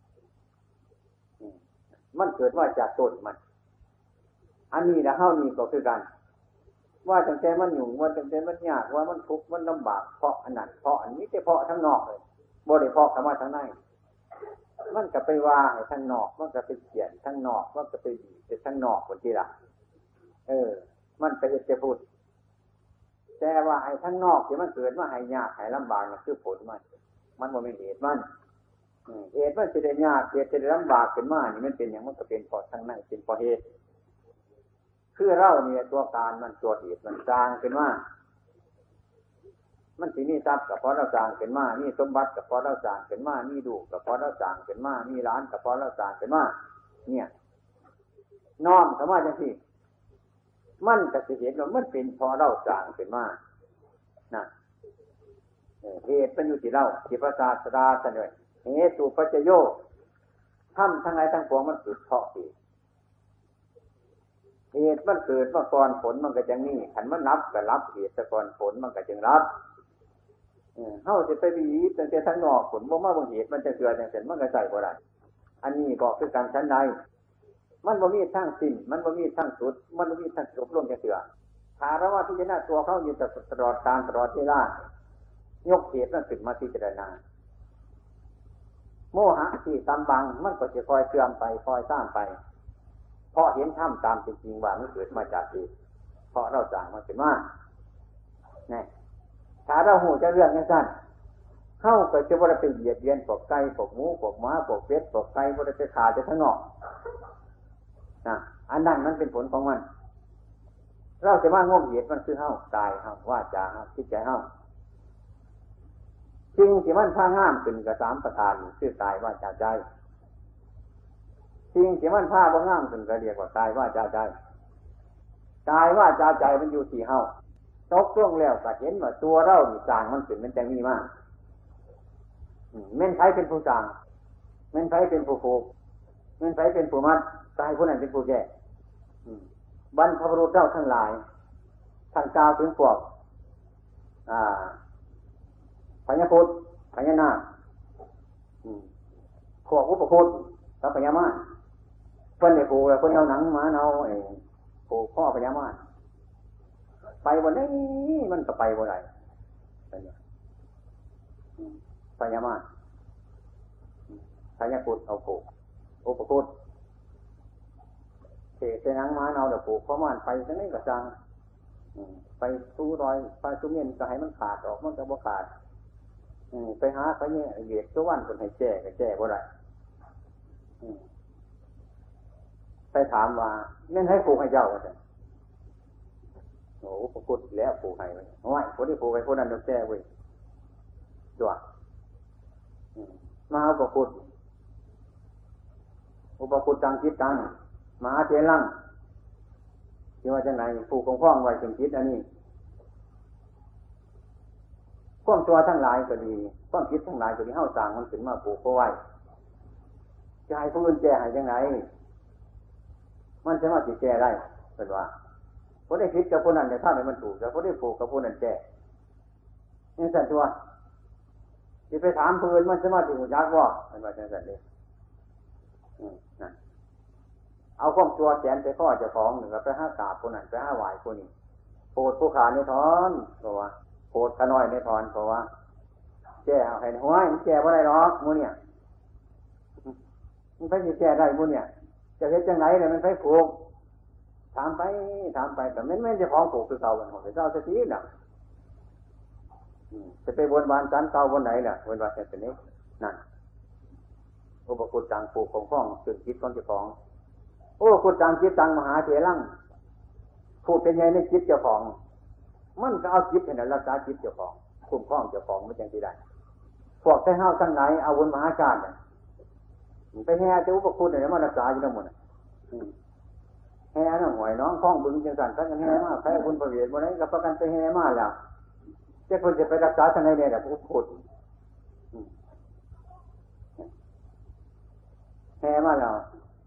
มันเกิดมาจากต้นมันอันนี้นะเฮานี่ก็คือกันว่าตั้งแต่มันยุ่งว่าตั้งแต่มันยากว่ามันทุกข์มันลำบากเพราะอันนั้นเพราะอันนี้แต่เพราะทั้งนอกเลยบ่ได้เพราะเข้ามาทางในมันก็ไปว่าให้ทั้งนอกมันก็ไปเขียนทั้งนอกมันก็ไปดีไปทั้งนอกคนที่ละเออมันไปเฮ็ดแต่พูดแต่ว่าให้ทั้งนอกที่มันเกิดมาให้ยากให้ลำบากนั่นคือผลมันมันบ่เป็นเหตุมันเหตุมันสิได้ยากเหตุสิได้ลำบากขึ้นมานี่มันเป็นหยังมันก็เป็นเพราะทั้งในเป็นเพราะเหตุคือเราเนี่ยตัวการมันตัวเหตุมันสร้างขึ้นมามันสิมีทรัพย์ก็เพราะเราสร้างขึ้นมามีสมบัติก็เพราะเราสร้างขึ้นมามีลูกก็เพราะเราสร้างขึ้นมามีหลานก็เพราะเราสร้างขึ้นมาเนี่ยน้อมเข้ามาจังซี่มันก็สิเห็นว่ามันเป็นเพราะเราสร้างขึ้นมานะเหตุมันอยู่ที่เราที่พระศาสดาท่านว่าเหตุปัจจโยทำทั้งหลายทั้งปวงมันเกิดเพราะเหตุเหตุมันเกิดมาก่อนผลมันก็จะนี่ขันมันรับก็รับเหตุก่อนผลมันก็จึงรับเฮาสิไปบีบตั้งแต่ทั้งนอกผลบ่มาบ่เหตุมันจะเกิดจังซั่นมันก็ใส่บ่ได้อันนี้ก็คือการชั้นใดมันบ่มีทางสิ้นมันบ่มีทางสุดมันบ่มีทางจบลงจังซี่ถ้าเราว่าพิจารณาตัวเขาอยู่ตลอดกาลตลอดเวลายกเหตุนั้นขึ้นมาพิจารณาโมหะที่ตามบังมันก็จะคอยเสื่อมไปคอยสร้างไปเพราะเห็นธรรมตามเป็นจริงว่ามันเกิดมาจากเหตุเพราะเราสร้างมันขึ้นมาเนี่ยถ้าเราหูจะเรื่องนี้สั้นเข้าไปจะว่าไปเหยียดเยียนพวกไก่พวกหมูพวกม้าพวกเป็ดพวกไก่ว่าไปขาจะทั้งนอกนะอันนั้นมันเป็นผลของมันเราจะว่างงเหยียดมันคือเฮ้ากายเฮ้าว่าจาเฮ้าคิดใจเฮ้าจริงที่มันพาห้ามขึ้นกับสามประการคือกายว่าจาใจจริงที่มันพาบ่ห้ามขึ้นก็เรียกว่ากายว่าจาใจกายว่าจาใจมันอยู่ที่เฮ้าตกล่วงแล้วก็เห็นว่าตัวเรานี่สร้างมันขึ้นมันจังมีมากแม่นไผเป็นผู้สร้างแม่นไผเป็นผู้ผูกแม่นไผเป็นผู้มัดกายผู้นั้นเป็นผู้แก้บรรพบุรุษเจ้าทั้งหลายท่านกล่าวถึงพวกอ่าพญาพุทธพญานาคพวกอุปคุตกับพญามารเพิ่นได้ผูกแล้วเพิ่นเอาหนังหมาเอาไอ้ผูกข้อพญามารไปบ่ได้มันก็ไปบ่ได้พญามารพญาพุทธเอาผูกอุปคุตเทใส่หนังหมาเอาแล้วผูกข้อมารไปจังได๋ก็จังไปสู้รอยไปสู้เมียนก็ให้มันขาดออกมันก็บ่ขาดไปหาพระเนี่ยเหยียดตัววันคนให้แก้ก็แก้บ่ได้ไปถามว่าแม่นให้ผูกให้เจ้าว่าซั่นโอ้พระพุทธแล้วผูกให้ไว้โอ้ยคนที่ผูกให้คนนั้นต้องแก้เว้ยจ้ะมาเอาพระพุทธอุปคุตตังจิตตังมหาเถรังที่ว่าจังไหนผูกของข้องไว้ถึงจิตอันนี้ความตัวทั้งหลายก็ดีความคิดทั้งหลายก็ดีเฮาสร้างมันขึ้นมาผูกเอาไว้จะให้ผู้อื่นแก้ให้จังไหนมันสามารถสิแก้ได้เพิ่นว่าผู้ใดคิดกับผู้นั้นจะทำให้มันถูกแต่ผู้ใดผูกกับผู้นั้นแก้นี่สั่นตัวสิไปถามผู้อื่นมันสามารถสิรู้จักบ่เพิ่นว่าจังซั่นเด้อืมนั่นเอาความตัวแขนไปข้อเจ้าของหนึ่งก็ไปหากราบผู้นั้นไปหาไหว้ผู้นี้โปรดผู้ขาในทอนเพราะว่าโปรดขน้อยในทอนเพราะว่าแก้เอาให้ห้วยมันแก้บ่ได้หรอกหมู่เนี่ยมันไปสิแก้ได้หมู่เนี่ยจะเฮ็ดจังได๋ล่ะมันไปผูกถามไปถามไปแต่มันไม่เจ้าของผูกคือเก่ามันของเจ้าสักทีน่ะอืมจะไปบนบานศาลเก่าบนไหนล่ะบนว่าจังนี้นั่นอุปคุตตังผูกของข้องจนจิตของเจ้าของโอ้คุตตังจิตตังมหาเถรังพูดเป็นไงในจิตเจ้าของมันก็เอาจิตให้น่ะรักษาจิตเจ้าของคุ้มครองเจ้าของมันจังสิได้พวกแต่เฮาทั้งหลายเอาบุญมหาการน่ะไปแห่เจ้าอุปคุตเนี่ยมารักษาอยู่ทั้งหมดอืมแห่น้ำหอยน้องคล้องบึงจังซั่นซักกันแห่มาใครคุณประเวทบ่ได้ก็ประกันไปแห่มาแล้วแต่เพิ่นจะไปรักษาทางไหนเนี่ยล่ะอุปคุตแห่มาแล้ว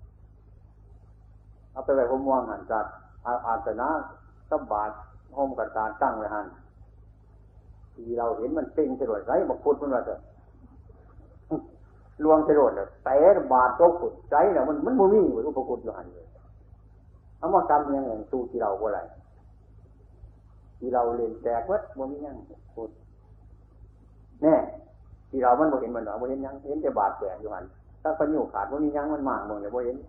เอาไปไว้ผมม่วงหันจัดอาสนะสบาทโฮมกันตาตั้งไว้หั่นที่เราเห็นมันเต็งจรวดไสบักพุทธมันว่าจะลวงจรวดน่ะแต่บาทตกพุทธใจน่ะมันมันบ่มีอุปคุตอยู่หั่นเลยเอามากำยังสู้ที่เราบ่ได้ที่เราเล่นแตกวัดบ่มีหยังพุทธแน่ที่เรามันบ่เห็นมันหรอกบ่เห็นหยังเห็นแต่บาดแผลอยู่หั่นถ้าปะนิ้วขาดบ่มีหยังมันมางบ่เลยบ่เห็น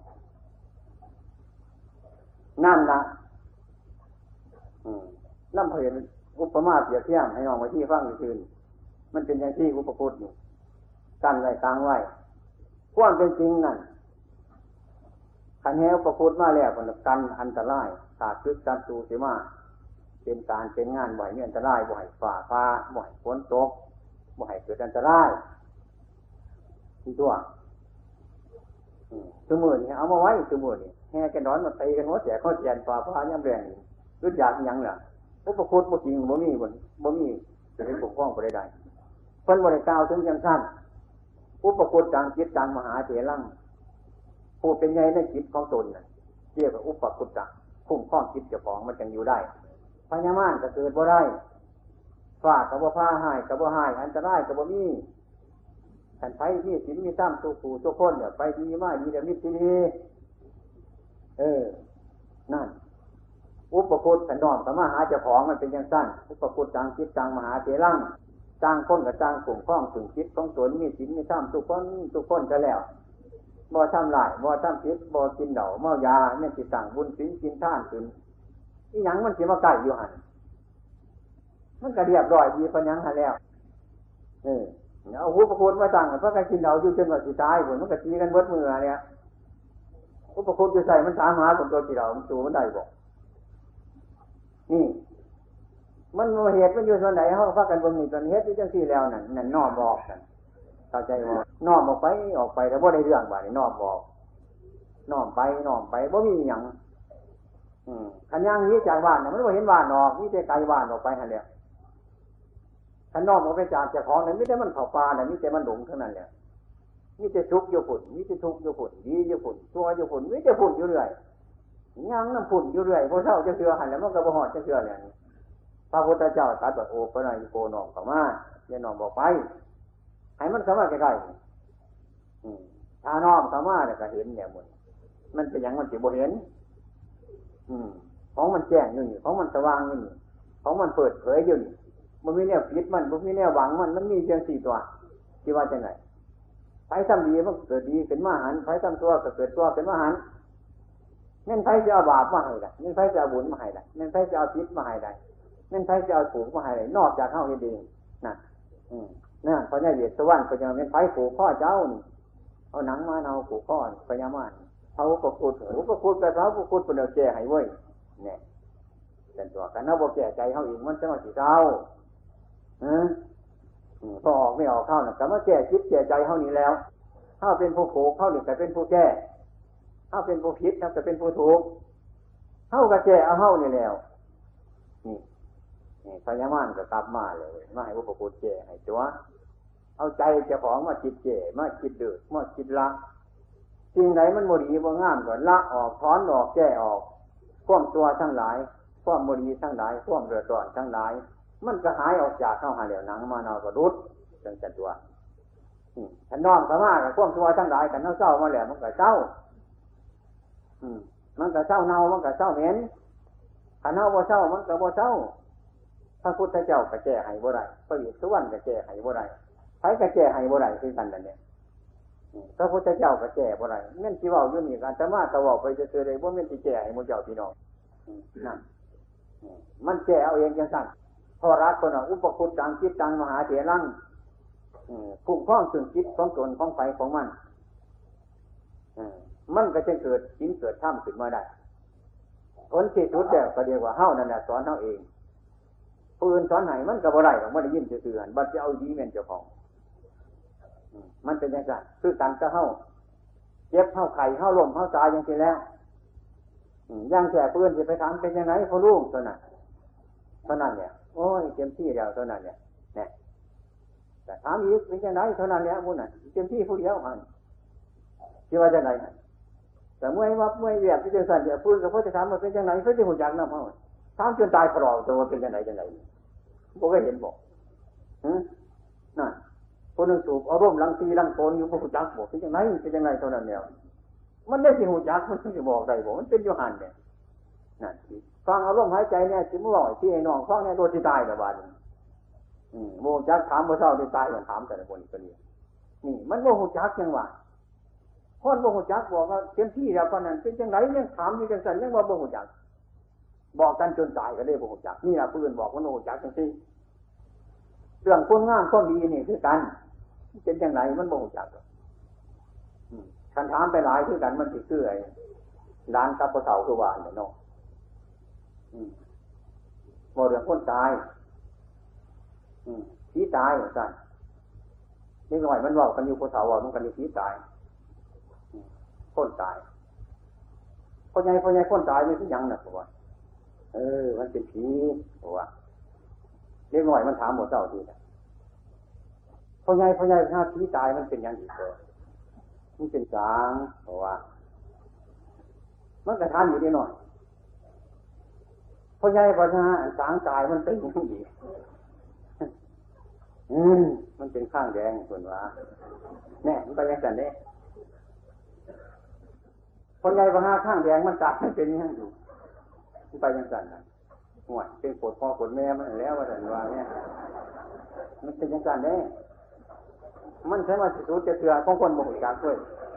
นั่นล่ะอืมนำเห็นอุปมาเปรียบเทียบให้น้องไว้ที่ฟังซื่อๆมันเป็นอย่างที่อุปคุตนี่กั้นไว้ตั้งไว้ความเป็นจริงนั่นคันแฮอุปคุตมาแล้วมันกันอันตรายขาดซึกกันสู่สิมาเป็นการเป็นงานบ่ให้มีอันตรายบ่ให้ฟ้าผ่าบ่ให้ฝนตกบ่ให้เกิดอันตรายที่ตัวอืมซุมื้อนี้เอามาไว้ซุมื้อนี้แห่กันนอนมาตีกันหัวแตกหัวแตนฟ้าผ่ายามแรงรู้จักหยังล่ะอุปคุตบ่จริงบ่มีบ่บ่มีจะเป็นปกป้องบ่ได้ได้เพิ่นบ่ได้กล่าวถึงจังซั่นอุปคุตตังจิตตังมหาเถรังผู้เป็นใหญ่ในจิตของตนน่ะเรียกว่าอุปคุตตังคุ้มครองจิตเจ้าของมันจังอยู่ได้พญามารก็เกิดบ่ได้ฟ้าก็บ่ผ่าให้ก็บ่ให้อันตรายก็บ่มีท่านไปที่ศีลมีธรรมทุกผู้ทุกคนเนี่ยไปดีมาดีแต่มิตรดีเออนั่นอุปคุตสันดอนสมาหาเจ้าของมันเป็นอย่างสั้นอุปคุตตังจิตตังมหาเถรังจ้างคนกับจ้างกลุ่มข้องถึงจิตของตนมีศีลมีธรรมทุกคนทุกคนจะแล้วบ่ทำลายบ่ทำผิดบ่กินเหล้าเมายาเนี่ยสิสั่งบุญศีลกินทานขึ้นอีหยังมันสิมาใกล้อยู่หั่นมันก็เรียบร้อยดีปานหยังหั่นแล้วเออเอาอุปคุตมาตั้งเพราะการกินเหล้าอยู่จนว่าสิตายพุ่นมันก็ตีกันเบิดมื้อเนี่ยอุปคุตอยู่ใส่มันถามหาคนตัวที่เรามันสู้มันได้บ่นี่มันเหตุมันอยู่ส่วนไหนเฮาพากันเบิ่งนี่ตอนเฮ็ดอยู่จังซี่แล้วนั่นนั่นน้อมบอกกันเข้าใจบ่น้อมออกไปออกไปแล้วบ่ได้เรื่องบาดนี้น้อมบอกน้อมไปน้อมไปบ่มีหยังอืมคันย่างนี้จากบ้านน่ะมันบ่เห็นบ้านออกมีแต่ไกลบ้านออกไปหั่นแหละคันน้อมออกไปจากเจ้าของนั้นมีแต่มันเข้าป่าน่ะมีแต่มันหลงเท่านั้นแหละมีแต่ทุกข์อยู่พุ่นมีแต่ทุกข์อยู่พุ่นดีอยู่พุ่นชั่วอยู่พุ่นมีแต่พุ่นอยู่เรื่อยยังน้ำฝุ่นอยู่เรื่อยพอเศร้าจะเชื่อหันแล้วมันก็บ่หอดจะเชื่อเนี่ยพระพุทธเจ้าตรัสว่าโอปนัยโกนองเข้ามาอย่าน้อมบอกไปให้มันเข้ามาใกล้ๆถ้าน้อมเข้ามาเนี่ยก็เห็นเนี่ยมันมันเป็นอย่างมันสิบ่เห็นของมันแจ้งอยู่นี่ของมันสว่างอยู่นี่ของมันเปิดเผยอยู่นี่มันมีแนวปิดมันมันมีแนวหวังมันมันมีเพียงสี่ตัวที่ว่าจะไงไฟทำดีมันเกิดดีเป็นมหันต์ไฟทำตัวก็เกิดตัวเป็นมหันต์นั่นไฟจะเอาบาปมาให้ได้นั่นไฟจะเอาบุญมาให้ได้นั่นไฟจะเอาพิษมาให้ได้นั่นไฟจะเอาถูกมาให้ได้นอกจากเข้าเองนั่นอืมนั่นพญาเวสสวรรณก็จะเป็นไฟผูกข้อเจ้านี่เอาหนังมาเอาผูกข้อพญามารเขาก็พูดเขาก็พูดไปเขาก็พูดเป็นเดียวแก่ให้เว้ยเนี่ยเป็นตัวกันเอาบ่แก่ใจเขาเองมันจะมาสีเจ้าอืมพอออกไม่ออกเข้าน่ะก็มาแก่คิดแก่ใจเขานี่แล้วถ้าเป็นผู้โขกเขาเนี่ยก็เป็นผู้แก่ถ้าเป็นผู้ผิดเขาก็เป็นผู้ถูกเขาก็แก่เอาเขานี่แล้วนี่นี่พญามารก็กลับมาเลยมาให้พวกผู้แก่ให้ตัวเอาใจเจ้าของมาคิดแก่มาคิดดื้อมาคิดละสิ่งไหนมันบ่ดีบ่งามก็ละออกถอนออกแก้ออกความตัวทั้งหลายความบ่ดีทั้งหลายความเดือดร้อนทั้งหลายมันก็หายออกจากเข้าหาเหลวหนังมาเนาก็รุดจังจันตัวอืมถ้าน้อมเข้ามาก็ความตัวทั้งหลายกันเศร้ามาแล้วมันก็เศร้าอืมมันก็เศร้าเน่ามันก็เศร้าเหม็นถ้าเน่าบ่เศร้ามันก็บ่เศร้าพระพุทธเจ้าก็แก้ให้บ่ได้พระเวสสุวรรณก็แก้ให้บ่ได้ไผก็แก้ให้บ่ได้คือกันนั่นแหละพระพุทธเจ้าก็แก้บ่ได้แม่นสิเว้าอยู่นี่อาตมาก็เว้าไปซื่อๆได้บ่แม่นสิแก้ให้หมู่เจ้าพี่น้องนั่นมันแก้เอาเองจังซั่นพอรักคนอุปคุตตังจิตตังมหาเถรังคุ้มครองซึ่งจิตของตนของไฟของมันมันก็จะเกิดศีลเกิดธรรมขึ้นมาได้ผลที่สุดแล้วก็เรียกว่าเฮานั่นแหละสอนเฮาเองผู้อื่นสอนให้มันก็บ่ได้หรอกบ่ได้ยินซื่อๆหั่นบัดสิเอาดีแม่นเจ้าของมันเป็นจังซั่นคือกันก็เฮาเจ็บเฮาไข้เฮาล้มเฮาตายจังซี่แล้วย่างแก่ผู้อื่นสิไปถามเป็นจังได๋พ่อลุงเท่านั้นเท่านั้นเนี่ยโอ้ยเต็มที่แล้วเท่านั้นเนี่ยเนี่ยแต่ถามอีกเป็นจังได๋เท่านั้นแล้วพุ่นน่ะเต็มที่ผู้เดียวหั่นสิว่าจังได๋แต่เมื่อว่าเมื่อเวียบที่จังซั่นเดี๋ยวพูดก็เพิ่นจะถามว่าเป็นจังได๋เพิ่นสิฮู้จักนำเฮาถามจนตายพร้อมตัวว่าเป็นจังได๋จังได๋บ่เคยเห็นบ่หึนั่นคนนึงสูบอารมณ์รังสีรังโกนอยู่บ่ฮู้จักบ่เป็นจังได๋เป็นจังได๋เท่านั้นแล้วมันได้สิฮู้จักมันสิบอกได้บ่มันเป็นอยู่หั่นเนี่ยนั่นสิฟังอารมณ์หายใจเนี่ยสิบ่ว่าสิให้น้องฟังเนี่ยโดนสิตายแล้วบาดนี้อืมบ่จักถามบ่เช้าสิตายกันถามแต่ละคนก็นี่นี่มันบ่ฮู้จักจังว่าคนบ่ฮู้จักบอกว่าเต็มที่แล้วปานนั้นเป็นจังได๋ยังถามอยู่จังซั่นยังว่าบ่ฮู้จักบอกกันจนตายก็ได้บ่ฮู้จักนี่ล่ะผู้อื่นบอกว่าบ่ฮู้จักจังซี่เรื่องคนงามคนดีนี่คือกันเป็นจังได๋มันบ่ฮู้จักอืมคันถามไปหลายคือกันมันสิคือไอ้ล้านกับบ่เฒ่าคือว่าเนี่ยเนาะอืมบ่เรื่องคนตายอืมผีตายว่าซั่นนี่ก็ว่ามันเว้ากันอยู่บ่เฒ่าว่ามันกันอยู่ผีตายคนตายพ่อใหญ่พ่อใหญ่คนตายนี่คือหยังน่ะบ่ว่าเออมันเป็นผีบ่ว่าเด็กน้อยมันถามหมดเจ้าทีน่ะพ่อใหญ่พ่อใหญ่ถ้าผีตายมันเป็นหยังอีกบ่มันเป็นสางบ่ว่ามันก็ถามอยู่นิดหน่อยพ่อใหญ่พ่อนะสางตายมันเป็นหยังอีกอืมมันเป็นข้างแดงเพิ่นว่าแน่มันไปจังซั่นเด้พ่อใหญ่พ่อนะข้างแดงมันตายมันเป็นหยังอยู่มันไปจังซั่นน่ะห่วยเป็นปวดพ่อปวดแม่มันแล้วว่าซั่นว่าเนี่ยมันเป็นจังซั่นเด้มันใช่ว่าสิสุดจะเถื่อของคนบ่ฮู้จักด้วย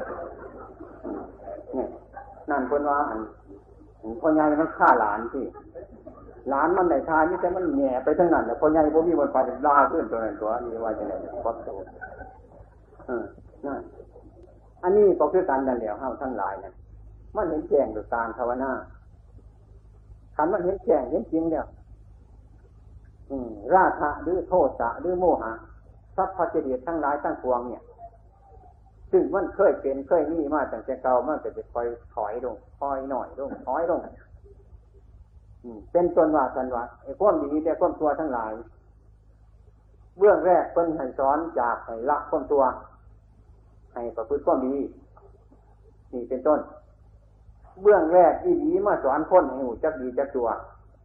นี่นั่นเพิ่นว่าอันพ่อใหญ่มันฆ่าหลานสิหลานมันได้ทานนี่แต่มันแหน่ไปทั้งนั้นน่ะพ่อใหญ่บ่มีวันไปลาขึ้นตัวนั้นตัวนี้ว่าจังได๋บ่โตเออนั่นอันนี้ก็คือกันนั่นแหละเฮาทั้งหลายน่ะมันเห็นแจ้งด้วยการภาวนาคันมันเห็นแจ้งเห็นจริงแล้วอืมราคะหรือโทสะหรือโมหะสัพพะกิเลสทั้งหลายทั้งปวงเนี่ยซึ่งมันเคยเป็นเคยมีมาตั้งแต่เก่ามันก็จะค่อยถอยลงถอยหน่อยลงถอยลงอืมเป็นต้นว่ากันว่าไอ้ความดีแต่ความชั่วทั้งหลายเบื้องแรกเพิ่นให้สอนจากให้ละความชั่วให้ประพฤติความดีนี่เป็นต้นเบื้องแรกอีดีมาสอนคนให้หูจักดีจักตัว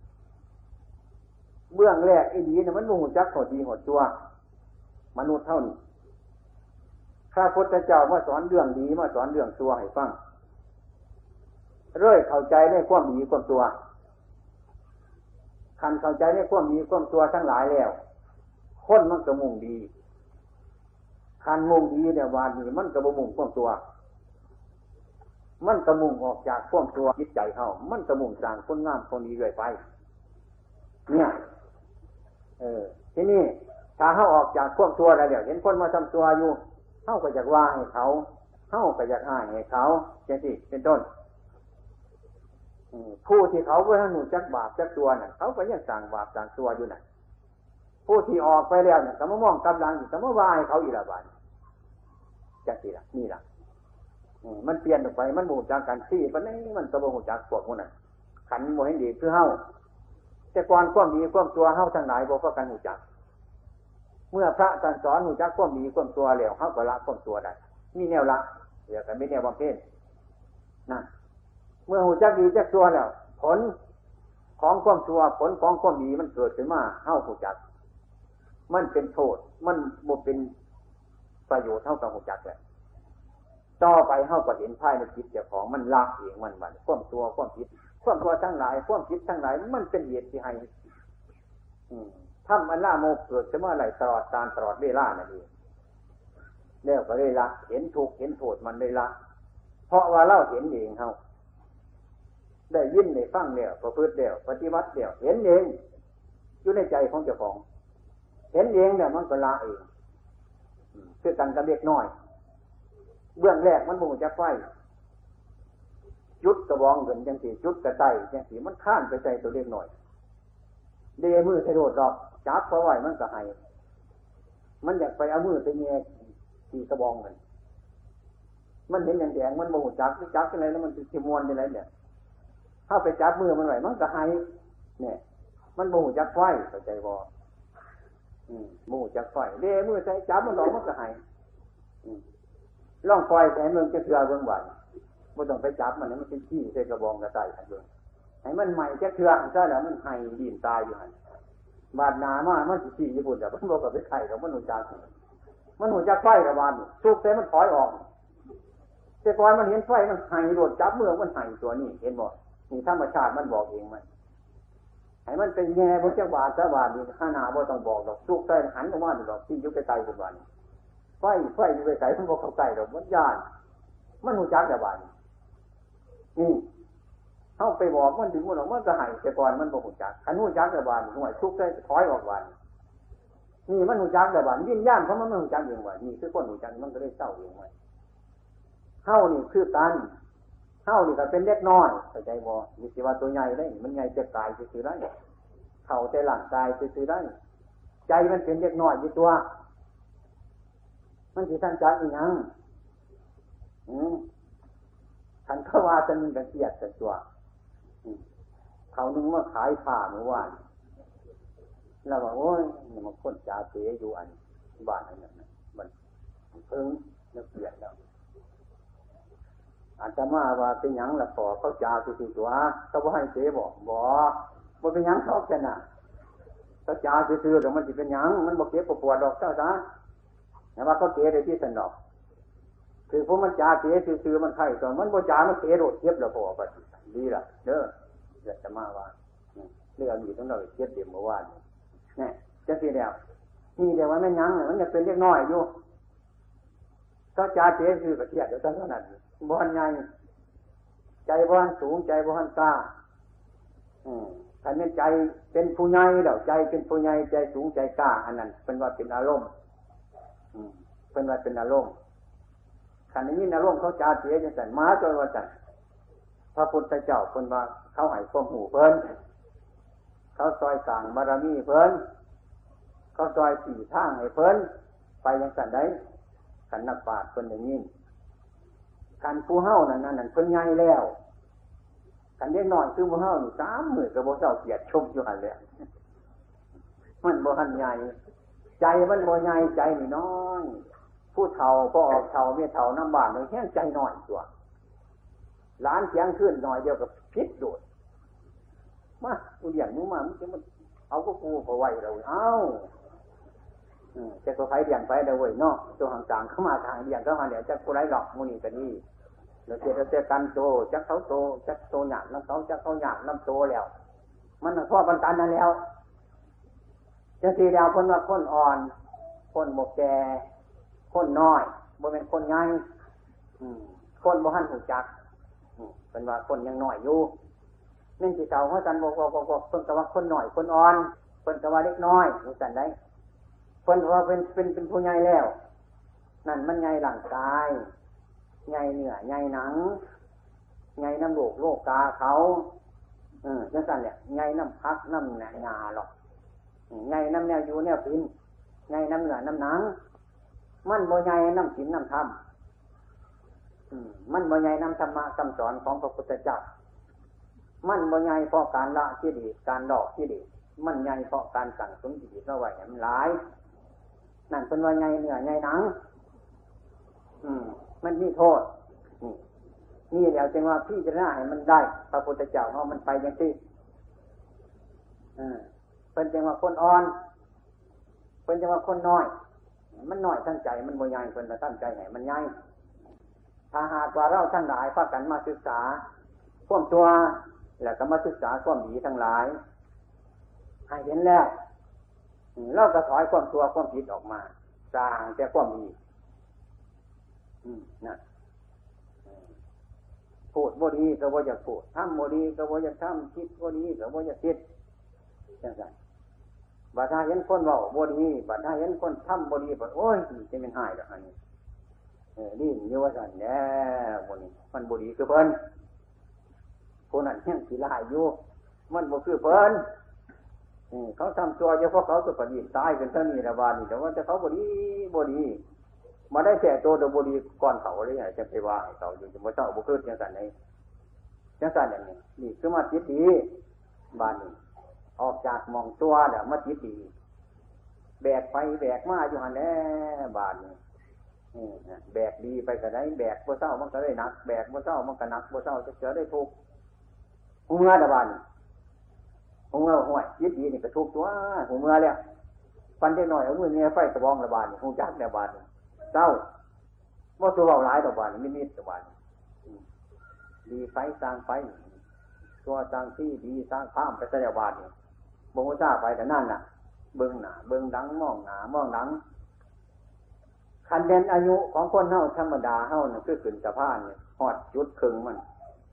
เบื้องแรกอีดีเนี่ยมันบ่หูจักหดดีหดตัวมนุษย์เท่านี้พระพุทธเจ้ามาสอนเรื่องดีมาสอนเรื่องตัวให้ฟังเรื่อยเข้าใจในความดีความตัวคันเข้าใจในความดีความตัวทั้งหลายแล้วคนมันก็มุ่งดีคันมุ่งดีเนี่ยว่านี่มันก็บ่มุ่งความตัวมันก็มุ่งออกจากความตัวจิตใจเฮามันก็มุ่งสร้างคนงามคนดีเรื่อยไปเนี่ยเออทีนี้ถ้าเฮาออกจากความตัวแล้วเห็นคนมาทำตัวอยู่เฮาก็อยากว่าให้เขาเฮาก็อยากอ้ายให้เขาจังซี่เป็นต้นผู้ที่เขาบ่ทันรู้จักบาปจักตัวน่ะเขาก็ยังสร้างบาปสร้างตัวอยู่น่ะผู้ที่ออกไปแล้วน่ะก็มามองกำลังอยู่ก็มาว่าให้เขาอีกละบาดจังซี่ล่ะนี่ล่ะมันเปลี่ยนออกไปมันบ่รู้จักกันซี่ปานนี้มันก็บ่รู้จักพวกพวกนั้นขันบ่เห็นดีคือเฮาแต่ก่อนความดีความตัวเฮาทั้งหลายบ่พอกันรู้จักเมื่อพระท่านสอนรู้จักความดีความตัวแล้วเฮาก็ละความตัวได้มีแนวละเดี๋ยวก็มีแนวบำเพ็ญนั่นเมื่อรู้จักดีจักตัวแล้วผลของความชั่วผลของความดีมันเกิดขึ้นมาเฮารู้จักมันเป็นโทษมันบ่เป็นประโยชน์เท่ากับรู้จักแหละต่อไปเฮาก็เห็นภายในจิตเจ้าของมันละเองมันบัดความชั่วความผิดความชั่วทั้งหลายความผิดทั้งหลายมันเป็นเหตุที่ให้อืมทำอันละโมกเกิดขึ้นมาหลายตลอดการตลอดเวลานั่นเองแล้วก็เลยละเห็นทุกข์เห็นโทษมันเลยละเพราะว่าเราเห็นเองเฮาได้ยินได้ฟังแล้วประพฤติแล้วปฏิบัติแล้วเห็นเองอยู่ในใจของเจ้าของเห็นเองเนี่ยมันก็ละเองคือกันกับเด็กน้อยเบื้องแรกมันบ่รู้จักไฟจุดกระบองเงินจังซี่จุดกระไตจังซี่มันข้านไปใส่ตัวเด็กน้อยเดมือใส่โดดดอกจับเขาไว้มันก็ให้มันอยากไปเอามือไปแย่ที่กระบองเงินมันเห็นอย่างแดงมันบ่รู้จักจับจังได๋แล้วมันสิม่วนจังได๋เนี่ยถ้าไปจับมือมันไว้มันก็ให้เนี่ยมันบ่รู้จักไฟเข้าใจบ่อืมบ่รู้จักไฟเดมือใส่จับมันดอกมันก็ให้อืมล่องปล่อยแต่มึงจะเถื่อเบิ่งบ่บ่ต้องไปจับมันมันเป็นขี้ใส่กระบองกระไตอันเบิ่งให้มันใหม่จะเถื่อซะแล้วมันให้ดินตายอยู่หั่นบาดหน้ามามันสิขี้ญี่ปุ่นน่ะมันบ่ก็ไปไข่กับมันรู้จักมันรู้จักไฟกับบาดสุกแต่มันถอยออกแต่ก่อนมันเห็นไฟมันให้โดดจับมือมันให้ตัวนี้เห็นบ่นี่ธรรมชาติมันบอกเองมันให้มันเป็นแง่บ่จักบาดซะบาดนี่ข้าหน้าบ่ต้องบอกดอกสุกแต่หันออกมาดอกที่อยู่ใกล้ๆพุ่นว่านี่ไฟไฟอยู่ไกลๆมันบ่เข้าใกล้ดอกมันย่านมันรู้จักแต่บาดนี่เฮาไปบอกมันถึงมันออกมันก็ให้แต่ก่อนมันบ่รู้จักคันรู้จักแต่บาดห่วยทุกข์ได้ถอยออกบาดนี่มันรู้จักแต่บาดวิญญาณของมันมันรู้จักเองว่านี่คือคนรู้จักมันก็ได้เศร้าเองไว้เฮานี่คือกันเฮานี่ก็เป็นเล็กน้อยเข้าใจบ่มีสิว่าตัวใหญ่ได้มันใหญ่แต่กายซื่อๆได้เข้าแต่ร่างกายซื่อๆได้ใจมันเป็นเล็กน้อยอยู่ตัวมันสิท่านจักอีหยังอืมท่านก็ว่าจะมีกันเกียดกันตัวเขานึงว่าขายผ้าเมื่อวานแล้วว่าโอ้ยมันคนจ่าเต๋อยู่อันบ้านอันนั้นมันเพิ่งนักเกียดแล้วอาจจะมาว่าเป็นหยังล่ะพอเขาจ่าสิตัวเขาบ่ให้เต๋บอกบ่บ่เป็นหยังเขาแค่น่ะเขาจ่าซื่อๆแล้วมันสิเป็นหยังมันบ่เก็บปวดดอกเจ้าซะแต่ว่าเขาเต๋ได้ที่สนอกคือพวกมันจ่าเต๋ซื่อๆมันไข่ตอนมันบ่จ่ามันเต๋โดดเจ็บแล้วพอก็ดีล่ะเด้ออยากจะมาว่าเรื่องมีต้องเราเจ็บเดี๋ยวเมื่อวานนี่จังซี่แล้วนี่เดี๋ยวว่าแม่นยังมันจะเป็นเล็กน้อยอยู่ถ้าจ่าเต๋ซื่อก็เทียบเดี๋ยวตั้งเท่านั้นบ่ทันใหญ่ใจบ่ทันสูงใจบ่ทันกล้าอืมถ้าเป็นใจเป็นผู้ใหญ่แล้วใจเป็นผู้ใหญ่ใจสูงใจกล้าอันนั้นเป็นว่าเป็นอารมณ์อืมเป็นว่าเป็นอารมณ์คันนี้อารมณ์เขาจ่าเต๋จังซั่นมาจนว่าซั่นพระพุทธเจ้าเพิ่นว่าเขาให้ความรู้เพิ่นเขาซอยสร้างบารมีเพิ่นเขาซอยสี่ทางให้เพิ่นไปจังซั่นได้คันนักปราชญ์เพิ่นได้ยินคันผู้เฮานั่นนั่นเพิ่นใหญ่แล้วคันเด็กน้อยคือผู้เฮานี่สามมื้อก็บ่เซาเกียดชมอยู่หั่นแหละมันบ่ทันใหญ่ใจมันบ่ใหญ่ใจนี่น้อยผู้เฒ่าก็ออกเฒ่าแม่เฒ่านำบ้านเลยแค่ใจน้อยตัวล้านเสียงขึ้นหน่อยเดียวกับพิษโดดมากูเลี้ยงมึงมามึงจะมันเอาก็กูพอไหวเราเอ้าจะก็ใครเลี้ยงไปเดี๋ยวเว้ยเนาะตัวห่างๆเข้ามาทางเลี้ยงเข้ามาเดี๋ยวจะกูไรหลอกมูนี่กันนี่เราเจอเราเจอกันโตจักเขาโตจักโตหยาบน้ำเขาจักเขาหยาบน้ำโตแล้วมันพ่อปันกันนั่นแล้วจะสีดาวคนว่าคนอ่อนคนหมกแก่คนน้อยบ่เป็นคนง่ายคนบ่หันหูจักเป็นว่าคนยังน้อยอยู่นั่นสิเก่าเพราะกันบอกบอกบอกเพิ่นก็ว่าคนน้อยคนอ่อนเพิ่นก็ว่าเล็กน้อยรู้จักได้เพิ่นว่าเป็นเป็นเป็นผู้ใหญ่แล้วนั่นมันใหญ่ร่างกายใหญ่เนื้อใหญ่หนังใหญ่น้ำโลกโลกกาเขาเออจังซั่นแหละใหญ่น้ำพักน้ำหนาหรอกใหญ่น้ำแนวอยู่แนวพินใหญ่น้ำเนื้อน้ำหนังมันบ่ใหญ่น้ำศีลน้ำธรรมมันบ่ใหญ่น้ำธรรมะคำสอนของพระพุทธเจ้ามันบ่ใหญ่เพราะการละกิเลสการดอกกิเลสมันใหญ่เพราะการสั่งสมกิเลสเอาไว้ให้มันหลายนั่นเป็นว่าใหญ่เนื้อใหญ่หนังอืมมันมีโทษนี่นี่แล้วจึงว่าพี่จะน่าให้มันได้พระพุทธเจ้าเนาะมันไปอย่างที่อืมเป็นจึงว่าคนอ่อนเป็นจึงว่าคนน้อยมันน้อยทั้งใจมันบ่ใหญ่เพิ่นก็ตั้งใจให้มันใหญ่ถ้าหากว่าเราทั้งหลายพากันมาศึกษาความตัวแล้วก็มาศึกษาความดีทั้งหลายให้เห็นแล้วเราก็ถอยความตัวความผิดออกมาสร้างแต่ความดีอืมนั่นพูดบ่ดีก็บ่อยากพูดทำบ่ดีก็บ่อยากทำคิดบ่ดีก็บ่อยากคิดจังซั่นบัดถ้าเห็นคนเว้าบ่ดีบัดถ้าเห็นคนทำบ่ดีบัดโอ้ยจะเป็นหายดอกอันนี้เออนี่อยู่ว่าซั่นแหละบ่นี่มันบ่ดีคือเพิ่นคนนั้นยังสิลายอยู่มันบ่คือเพิ่นอือเขาทำตัวเฉพาะเขาก็ปฏิบัติตายเป็นเท่านี้ละบาดนี่แต่ว่าแต่เขาบ่ดีบ่ดีมาได้แก่ตัวโดยบ่ดีก่อนเขาเลยจะไปว่าให้เขาอยู่บ่เจ้าบ่คือจังซั่นนี่จังซั่นอย่างนี้นี่คือมาจิตดีบาดนี้ออกจากมองตัวแล้วมาจิตดีแบกไปแบกมาอยู่หั่นแหละบาดนี้อือแบกดีไปก็ได้แบกบ่เศร้ามันก็ได้หนักแบกบ่เศร้ามันก็หนักบ่เศร้าจะเจอได้ทุกข์หูเมื่อละบาดนี้หูเมื่อห้วยจิตดีนี่ก็ทุกข์ตัวหูเมื่อแล้วปันได้น้อยเอามือเมียไฟกระบองละบาดนี่ฮู้จักแล้วบาดนี้เจ้าบ่ตัวเว้าหลายดอกบาดนี่นิดๆดอกบาดนี่ดีไฟสร้างไฟตัวสร้างที่ดีสร้างความไปซะแล้วบาดนี่บ่ฮู้จักไปแต่นั่นน่ะเบิ่งหน้าเบิ่งหลังมองหน้ามองหลังคันเป็นอายุของคนเฮาธรรมดาเฮาน่ะคือขึ้นสะพานนี่ฮอดจุดครึ่งมัน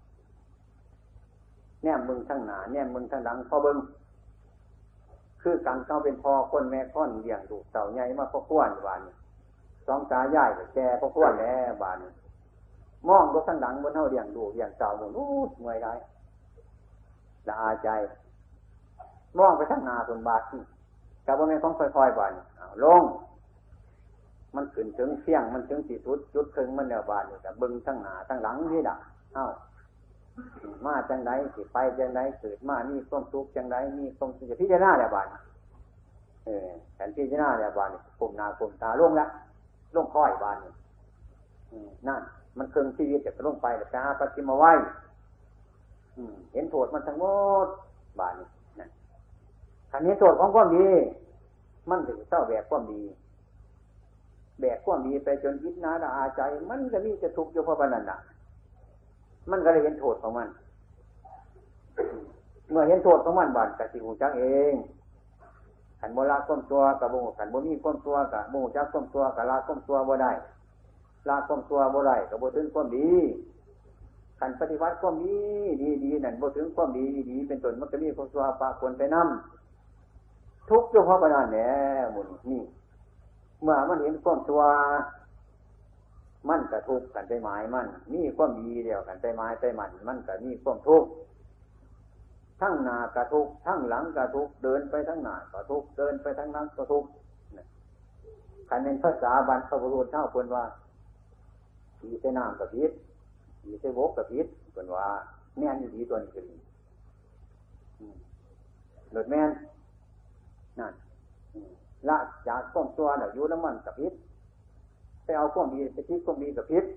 แนมมึงทั้งหน้าแนมมึงทั้งหลังพอเบิ่งคือกันเขาเป็นพ่อคนแม่คนเลี้ยงลูกเต่าใหญ่มาพอควรบาดนี้สองตาใหญ่แก่พอควรแล้วบาดนี้มองดูทั้งหลังบนเฮาเลี้ยงลูกเลี้ยงเต่าโอ้ยเมื่อยหลายละอาใจมองไปทั้งหน้าคนบาดนี่ก็บ่แม่นของค่อยๆบาดนี้อ้าวลงมันขึ้นถึงเสียงมันถึงที่สุดจุดครึ่งมันแล้วบาดนี้ก็เบิ่งทั้งหน้าทั้งหลังนี่ล่ะเอ้ามาจังไดสิไปจังไดเกิดมามีความทุกข์จังไดมีความสุขพิจารณาแล้วบาดนี้เออแทนพิจารณาแล้วบาดนี้ก้มหน้าก้มตาลงแล้วลงค่อยบาดนี้อืมนั่นมันครึ่งชีวิตจะลงไปแล้วจะหาปฏิมาไว้อืมเห็นโทษมันทั้งหมดบาดนี้นั่นคันนี้โทษของความดีมันถึงเศร้าแบกความดีแบกความดีไปจนยิดนาละอาใจมันก็มีจะทุกข์อยู่เพราะปานนั้นน่ะมันก็เลยเห็นโทษของมันเมื่อเห็นโทษของมันบาดก็สิฮู้จักเองขันบ่ละความตัวกับบ่ขันบ่มีความตัวกับบ่ฮู้จักความตัวกับละความตัวบ่ได้ละความตัวบ่ได้ก็บ่ถึงความดีขันปฏิบัติความดีดีๆนั่นบ่ถึงความดีดีเป็นต้นมันก็มีความตัวปะปนไปนำทุกข์อยู่เพราะปานนั้นแหละหมู่นี่เมื่อมันเห็นความตัวมันก็ทุกข์กันไปหมายมันมีความดีเดียวกันไปหมายไปมันมันก็มีความทุกข์ทั้งหน้าก็ทุกข์ทั้งหลังก็ทุกข์เดินไปทั้งหน้าก็ทุกข์เดินไปทั้งหลังก็ทุกข์คันเป็นภาษาบรรพบุรุษเฮาเพิ่นว่าขี่ใส่น้ำก็ผิดขี่ใส่บกก็ผิดเพิ่นว่าแม่นอยู่ดีตัวนี้ก็ดีอืมโดดแม่นนั่นละจากความตัวน่ะอยู่น้ำมันก็ผิดไปเอาความดีไปคิดความดีกับพิษ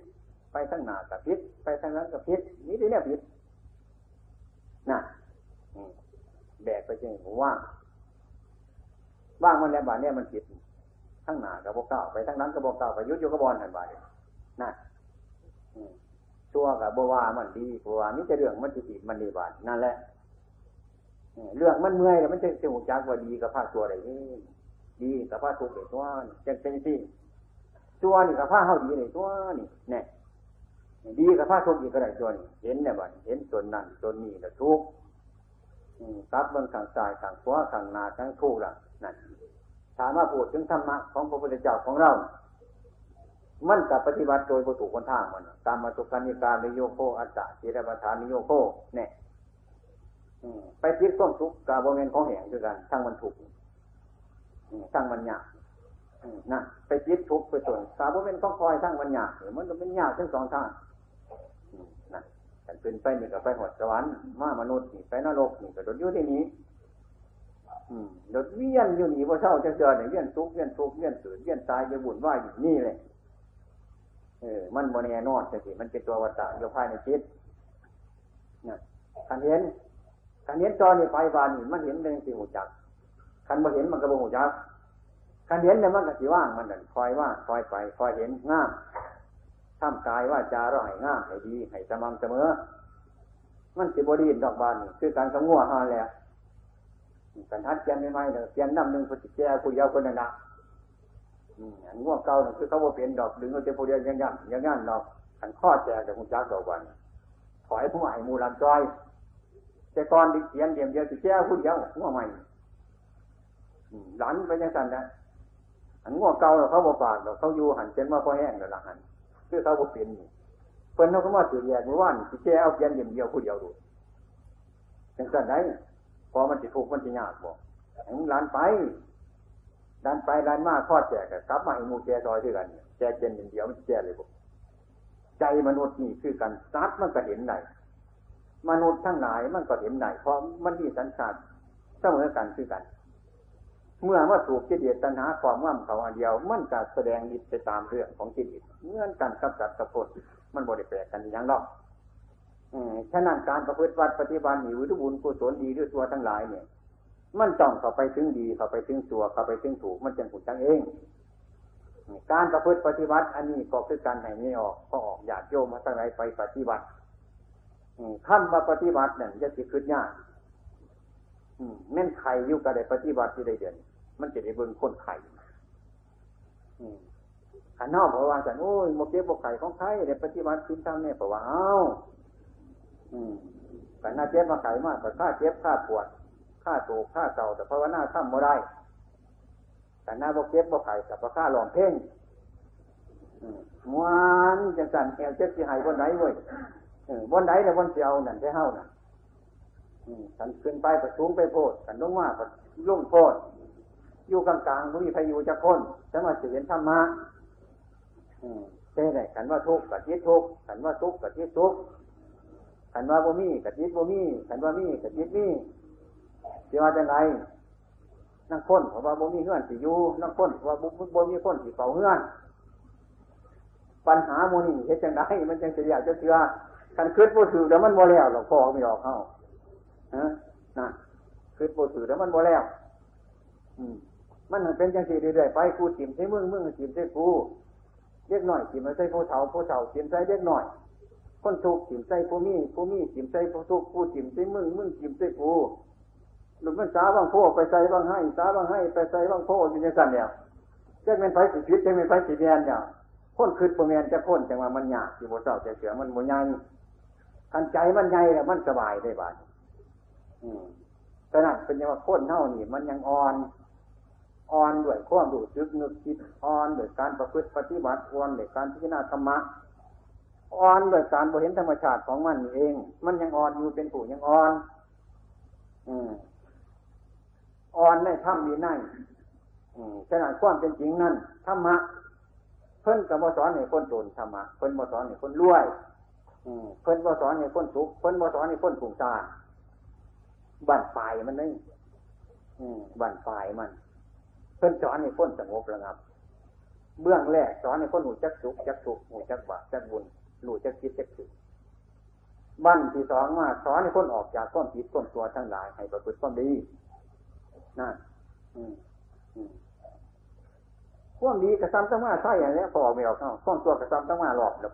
ไปทางหน้ากับพิษไปทางหลังกับพิษนี่ที่เนี่ยพิษน่ะแบกไปจริงว่างว่างมันแล้วบาดเนี่ยมันผิดทั้งหน้ากับบ่ก้าวไปทั้งหลังกับบ่ก้าวไปยุดอยู่กับบอลหันบาดน่ะชั่วกับบ่ว่ามันดีเพราะว่ามีแต่เรื่องมันสิผิดมันดีบาดนั่นแหละเรื่องมันเมื่อยแล้วมันจะจะหูจักว่าดีกับภาคตัวใดนี่ดีกับภาคทุกข์ได้ตัวนี่จังเป็นสิตัวนี่กับภาคเฮาดีได้ตัวนี่แน่ดีกับภาคทุกข์อีกก็ได้ตัวนี่เห็นเนี่ยบัดเห็นตนนั้นตนนี้แล้วทุกข์อืมกลับเบิ่งข้างซ้ายข้างขวาข้างหน้าข้างทุกข์ล่ะนั่นถามว่าพูดถึงธรรมะของพระพุทธเจ้าของเรามันก็ปฏิบัติโดยบ่ถูกคนทางมันตามมาสุขันธิกานิโยโคอัตตะจิรปัฏฐานนิโยโคเนี่ยไปคิดความทุกข์กับโมเมนต์ของแห่งด้วยกันทั้งมันทุกข์ทั้งมันยากนะไปคิดทุกข์ไปส่วนกับโมเมนต์ของคอยทั้งมันยากมันก็เป็นยากทั้งสองทางนะแต่เป็นไปนี่ก็ไปหดสวรรค์มามนุษย์นี่ไปนรกนี่ก็โดดอยู่ที่นี้โดดเวียนอยู่นี่ว่าเช่าจะเจอเนี่ยเวียนทุกข์เวียนทุกข์เวียนเกิดเวียนตายจะบุญว่าอยู่นี่เลยเออมันโมเนนอดจังสิมันเป็นตัววัฏฏะอยู่ภายในจิตนะคันเห็นคันเห็นจอนี่ไฟบานนี่มันเห็นเป็นสิ่งหูจักคันบ่เห็นมันก็บ่หูจักคันเห็นเนี่ยมันก็สิว่างมันนั่นคอยว่าคอยไปคอยเห็นงามทำกายว่าจาเราให้งามให้ดีให้สม่ำเสมอมันสิบ่ดีดอกบานนี่คือการกำงัวหาแล้วกันทัดเขียนใหม่ๆเด้อเขียนนำนึงผู้สิแก่ผู้เยาว์คนนั้นน่ะอืมอันงัวเก่านี่คือเขาบ่เป็นดอกดึงเอาแต่ผู้เดียวยังยันยังยันดอกคันข้อแจกก็ฮู้จักดอกวันถอยผู้ให้หมู่ลำจอยแต่ก่อนดิเขียนเดียมเดียวสิแก้ผู้เดียวหัวใหม่หลันไปยังสั่นนะอันงัวเก่าเขาบ่ปากเขาอยู่หันเจนมาพอแห้งแล้วล่ะหันคือเขาบ่เป็นเพิ่นเขาก็มาสิแยกมื้อวานสิแก้เอาเขียนเดียมเดียวผู้เดียวดูจังซั่นได้พอมันสิทุกข์มันสิยากบ่อันหลานไปดันไปดันมาข้อแจกก็กลับมาให้หมู่แก่ซอยด้วยกันแก้เขียนเดียมเดียวมันแก้เลยบ่ใจมนุษย์นี่คือกันสัตว์มันก็เห็นได้มนุษย์ทั้งหลายมันก็เห็นได้เพราะมันมีสัญชาติเสมอกันคือกันเมื่อว่าถูกกิเลสตัณหาความว่ำเขาอันเดียวมันก็แสดงอิทธิไปตามเรื่องของกิเลสเหมือนกันกับสัตว์กับคนมันบ่ได้แปลกกันอย่างนอกอืมฉะนั้นการประพฤติวัดปฏิบัติหรือบุญกุศลดีด้วยตัวทั้งหลายเนี่ยมันต้องเข้าไปถึงดีเข้าไปถึงตัวเข้าไปถึงถูกมันจึงถูกจังเองการประพฤติปฏิบัติอันนี้ก็คือการให้นี้ออกก็ออกญาติโยมมาทั้งหลายไปปฏิบัติขั้นมาปฏิบัติเนี่ยจะสิขึ้นยากแม่นไข่อยู่กับได้ปฏิบัติที่ได้เดือนมันจะได้เบิ่งคนไข่ขันนอกเพราะว่าสันโอ้ยโมเก็บโมไข่ของไข่ได้ปฏิบัติทิ้งทำเนี่ยเพราะว่าเอ้าขันหน้าเจ็บมาไข่มากแต่ข้าเจ็บข้าปวดข้าโศกข้าเศร้าแต่ภาวนาทำไม่ได้ขันหน้าโมเก็บโมไข่แต่พอข้าหลอมเพ่งม้วนจังสันแอวเจ็บที่หายบนไหนเว้ยบนไหนเนี่ยบนเสียวนั่นใช่เฮ้านั่นขันขึ้นไปก็สูงไปโพดขันลงมาก็ลุ่มโพดอยู่กลางๆมุ้ยพายุจะพ้นแต่มาเสียนธรรมะเท่ไหนขันว่าทุกข์กับจิตทุกข์ขันว่าทุกข์กับจิตทุกข์ขันว่าบ่มีกับจิตบ่มีขันว่ามีกับจิตมีจะว่าจังไงนั่งพ้นเพราะว่าบ่มีเงื่อนสิอยู่นั่งพ้นเพราะว่าบ่มีพ้นสิเฝ้าเงื่อนปัญหาโมนี่เฮ็ดจังไดมันจังสิอยากจะเชื่อคันคิดบ่ถือแล้วมันบ่แล้วหรอกพอไม่ออกเฮาฮะน่ะคิดบ่ถือแล้วมันบ่แล้วอืมมันเป็นจังซี่เรื่อยๆไปกูจิ้มใส่มึงมึงจิ้มใส่กูเล็กน้อยจิ้มใส่ผู้เฒ่าผู้เฒ่าจิ้มใส่เล็กน้อยคนทุกข์จิ้มใส่ผู้มีผู้มีจิ้มใส่ผู้ทุกข์ผู้จิ้มใส่มึงมึงจิ้มใส่กูหลุดมันสาบางโพไปใส่บางให้สาบางให้ไปใส่บางโพอยู่จังซั่นแล้วจักแม่นไผสิผิดจักแม่นไผสิแม่นเนี่ยคนคิดบ่แม่นจะพ้นจังว่ามันยากสิบ่เศร้าจะเสือมันบ่ใหญ่คันใจมันใหญ่แล้วมันสบายได้บาดอืมฉะนั้นเป็นจังว่าคนเฮานี่มันยังอ่อนอ่อนด้วยความรู้สึกนึกคิดอ่อนด้วยการประพฤติปฏิบัติอ่อนด้วยการพิจารณาธรรมะอ่อนด้วยการบ่เห็นธรรมชาติของมันเองมันยังอ่อนอยู่เป็นผู้ยังอ่อนอืมอ่อนในธรรมวินัยอืมฉะนั้นความเป็นจริงนั้นธรรมะเพิ่นก็บ่สอนให้คนโดนธรรมะเพิ่นบ่สอนให้คนรวยอืมเพิ่นบ่สอนให้คนสุขเพิ่นบ่สอนให้คนฟุ้งซ่านบั้นปลายมันนี่อืมบั้นปลายมันเพิ่นสอนให้คนสงบระงับเบื้องแรกสอนให้คนหูจักสุขจักทุกข์หูจักบาปจักบุญรู้จักคิดจักสึกบั้นที่สองมาสอนให้คนออกจากความผิดความชั่วทั้งหลายให้ประพฤติความดีนั่นอืมอืมความดีกระซ้ำตั้งมาใช่อย่างนี้พอออกไม่ออกเข้าความชั่วกระซ้ำตั้งมาหลอกเดี๋ยวไป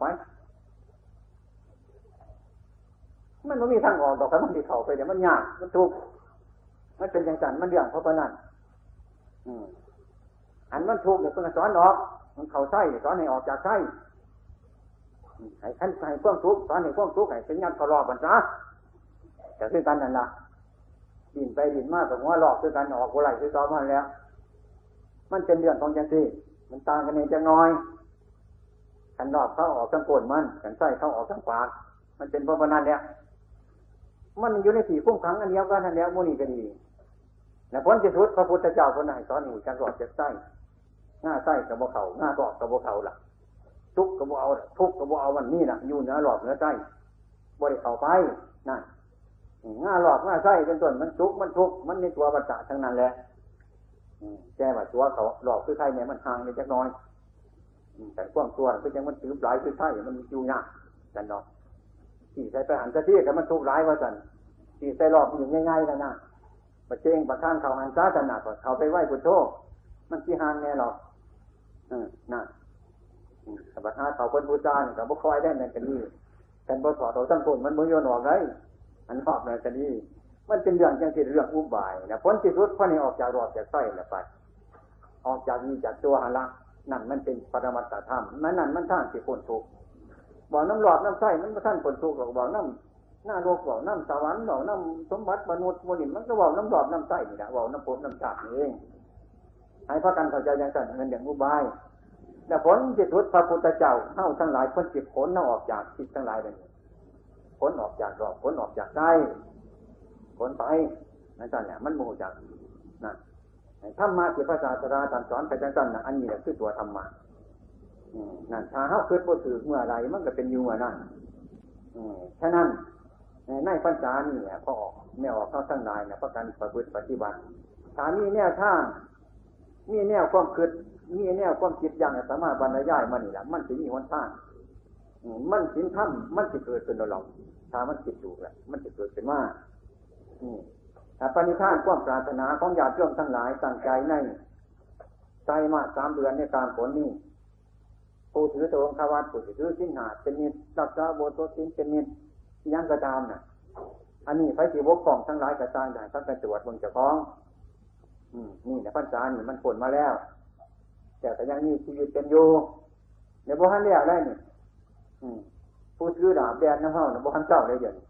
มันไม่มีทางออกดอกครับมันดีเข้าไปเดี๋ยวมันยากมันทุกข์มันเป็นอย่างนั้นมันเรื่องเพราะนั้นอืมอันมันทุกข์เดี๋ยวต้องสอนออกมันเข้าใช่สอนให้ออกจากใช่ให้ขั้นให้ความทุกข์สอนให้ความทุกข์ให้เป็นยันทะเลาะกันซะแต่คือกันนั่นล่ะดินไปดินมากับหัวหลอกคือกันออกหัวไหลคือซ้อมมาแล้วมันเป็นเรื่องของจังซี่มันต่างกันเองจังน้อยขันหลอกเข้าออกทั้งโกนมันขันใส่เข้าออกทั้งปากมันเป็นเพราะนั้นเนี่ยมันอยู่ในสี่คุ้มขังอันเดียวกันนั่นแล้วมูนี่ก็ดีและผลที่สุดพระพุทธเจ้าคนไหนสอนให้การหลอกจากไส้หน้าไส้กับบ่เขาหน้าหลอกกับบ่เขาล่ะทุกข์กับบ่เอาทุกข์กับบ่เอาวันนี้น่ะอยู่เหนือหลอกเหนือไส้บ่ได้เข้าไปนั่นหน้าหลอกหน้าไส้เป็นต้นมันทุกข์มันทุกข์มันในตัวปัจจัยทั้งนั้นแหละแก้ว่าตัวเขาหลอกคือไส้เนี่ยมันห่างไปจักน้อยแต่ความตัวคือจังมันถือหลายคือไส้มันอยู่ยากกันเนาะที่ใส่ไปหันจะที่แต่มันทุกข์หลายว่าซั่นที่ใส่หลอกอยู่ง่ายๆแล้วนะมาเจงประทานเขาหันซาถนัดเขาไปไหว้พุทโธมันสิห่างแน่หรอกเออน่ะสัพพะเขาคนบูชาเนี่ยก็บ่คอยได้ในคดีแต่บ่สอดเอาทั้งคนมันบ่โยนออกได้อันชอบในคดีมันเป็นเรื่องจังซี่เรื่องอุบายนะผลที่สุดพอนี่ออกจากรอบจากไส้แล้วไปออกจากนี้จากตัวหาละนั่นมันเป็นปรมัตถธรรมนั่นนั่นมันทางสิพ้นทุกข์บ่น้ำหลอดน้ำไส้มันบ่ทันพ้นทุกข์หรอกบ่น้ำหน้าโลกบ่น้ำสวรรค์บ่น้ำสมบัติมนุษย์บ่นี่มันก็บ่น้ำหลอดน้ำไส้นี่แหละบ่น้ำภพน้ำชาตินี่เองให้พากันเข้าใจอย่างนั้นมันอย่างอุบายและผลที่สุดพระพุทธเจ้าเฮาทั้งหลายพ้นจิตผลเฮาออกจากจิตทั้งหลายเลยผลออกจากรอบผลออกจากใจผลไปนั่นแหละมันโมจากนั่นธรรมะที่พระศาสดาตรัสสอนไปจังซั่นน่ะอันนี้แหละคือตัวธรรมะอืมนั่นถ้าเฮาคิดบ่ถูกเมื่อใดมันก็เป็นอยู่เมื่อนั้นอืมฉะนั้นในพรรษานี่แหละพอออกแนวออกเข้าทั้งหลายน่ะประกันประพฤติปฏิบัติถ้ามีแนวทางมีแนวความคิดมีแนวความคิดอย่างสามารถบรรยายมันนี่แหละมันสิมีหนทางมันสินธรรมมันสิเกิดขึ้นแล้วหรอกถ้ามันคิดถูกแล้วมันสิเกิดขึ้นมาอืมถ้าปณิธานความปรารถนาของญาติโยมทั้งหลายตั้งใจในใจมาสามเดือนในการผลนี้ผู้ถือโสมขวัตผู้ถือสิ้นหาเป็นนิจรักษาโบสถ์สิ้นเป็นนิจยังกระตามน่ะอันนี้ไฟสีบกกล่องทั้งหลายกระจายได้ทั้งกระตรวจบนเจ้าของอืมนี่นะพรรษานี่มันผลมาแล้วแต่แต่ยังมีชีวิตเป็นอยู่ในบ่ทันแล้วได้นี่อืมผู้ถือดาบแดนน้ำเฮาน่ะบ่ทันเจ้าได้เดี๋ยวนี้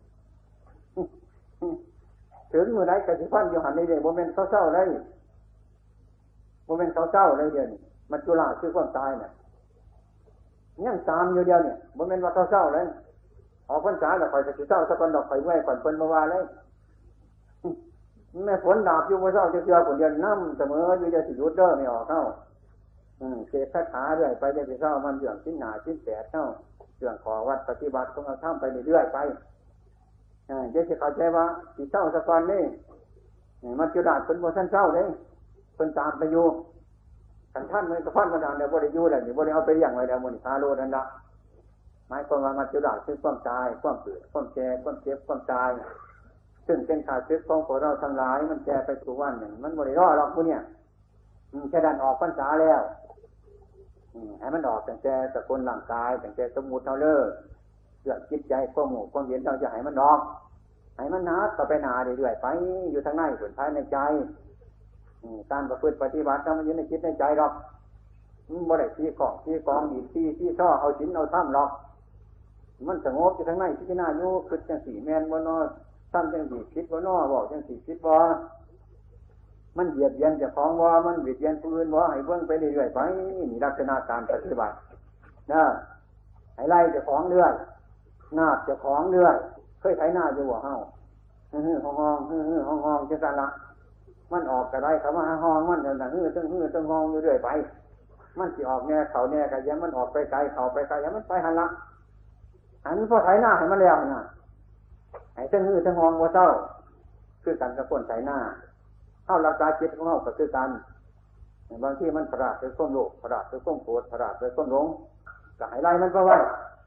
ถึงมื้อใดก็สิฟันอยู่หั่นนี่เด้บ่แม่นเขาเจ้าได้บ่แม่นเขาเจ้าได้เดี๋ยวนี้มันจุฬาคือความตายน่ะยังตามอยู่เดียวนี่บ่แม่นว่าเขาเจ้าเลยออกพรรษาแล้วค่อยก็สิเจ้าซะก่อนดอกไปเมื่อยก่อนเพิ่นมาว่าเลยแม่ฝนดาบอยู่บ่เจ้าจะเจือคนเดียวน้ำเสมออยู่จะสิหยุดเด้อไม่ออกเข้าอืมเกศคาถาเรื่อยไปจะสิเจ้ามันเรื่องชิ้นหน้าชิ้นแปดเข้าเรื่องขอวัดปฏิบัติของเราทำไปเรื่อยๆไปอ่าจะสิเข้าใจว่าสิเจ้าซะก่อนนี่มันจุดาดเพิ่นบ่ทันเจ้าเด้เพิ่นตามไปอยู่คันท่านมันก็ฟันมาดานแล้วบ่ได้อยู่แล้วนี่บ่ได้เอาไปเลี้ยงไว้แล้วมื้อนี้พาโลนั่นล่ะหมายความว่ามันจุดาดคือความตายความเกิดความแก่ความเจ็บความตายซึ่งเป็นขาดซึกของพวกเราทั้งหลายมันแก่ไปสู่วันหนึ่งมันบ่ได้รอหรอกมื้อเนี่ยอืมแค่ดันออกพรรษาแล้วอืมให้มันออกตั้งแต่สกุลร่างกายตั้งแต่สมมุติเฮาเลิกเรื่องจิตใจความหมู่ความเห็นเราจะให้มันออกให้มันหนาต่อไปหนาเรื่อยๆไปอยู่ทางในส่วนภายในใจอืมการประพฤติปฏิบัติมันอยู่ในจิตในใจหรอกมันบ่ได้ที่ของที่กองดีที่ที่ซ่อเอาศีลเอาธรรมหรอกมันสงบอยู่ทางในพิจารณาอยู่คิดจังสี่แม่นบ่เนาะทำจังสี่คิดบ่เนาะบอกจังสี่คิดบ่มันเบียดเบียนเจ้าของบ่มันเบียดเบียนผู้อื่นบ่ให้เบิ่งไปเรื่อยๆไปนี่ลักษณะการปฏิบัตินะให้ไล่เจ้าของเรื่อยนาบเจ้าของเรื่อยเคยไถนาอยู่บ่เฮาฮือๆห้องๆฮือๆห้องๆจังซั่นล่ะมันออกก็ได้เข้ามาหาห้องมันนั่นน่ะฮือตึ้งฮือตึ้งห้องอยู่เรื่อยไปมันสิออกแน่เข้าแน่ก็อย่ามันออกไปไกลเข้าไปไกลอย่ามันไปหั่นล่ะหันพอไถนาให้มันแล้วน่ะให้ตึ้งฮือตึ้งห้องบ่เจ้าคือกันกับคนไถนาเฮารักษาจิตของเฮาก็คือกันบางทีมันพลาดไปความโลภพลาดไปความโกรธพลาดไปความหลงก็ให้ไล่มันก็ไว้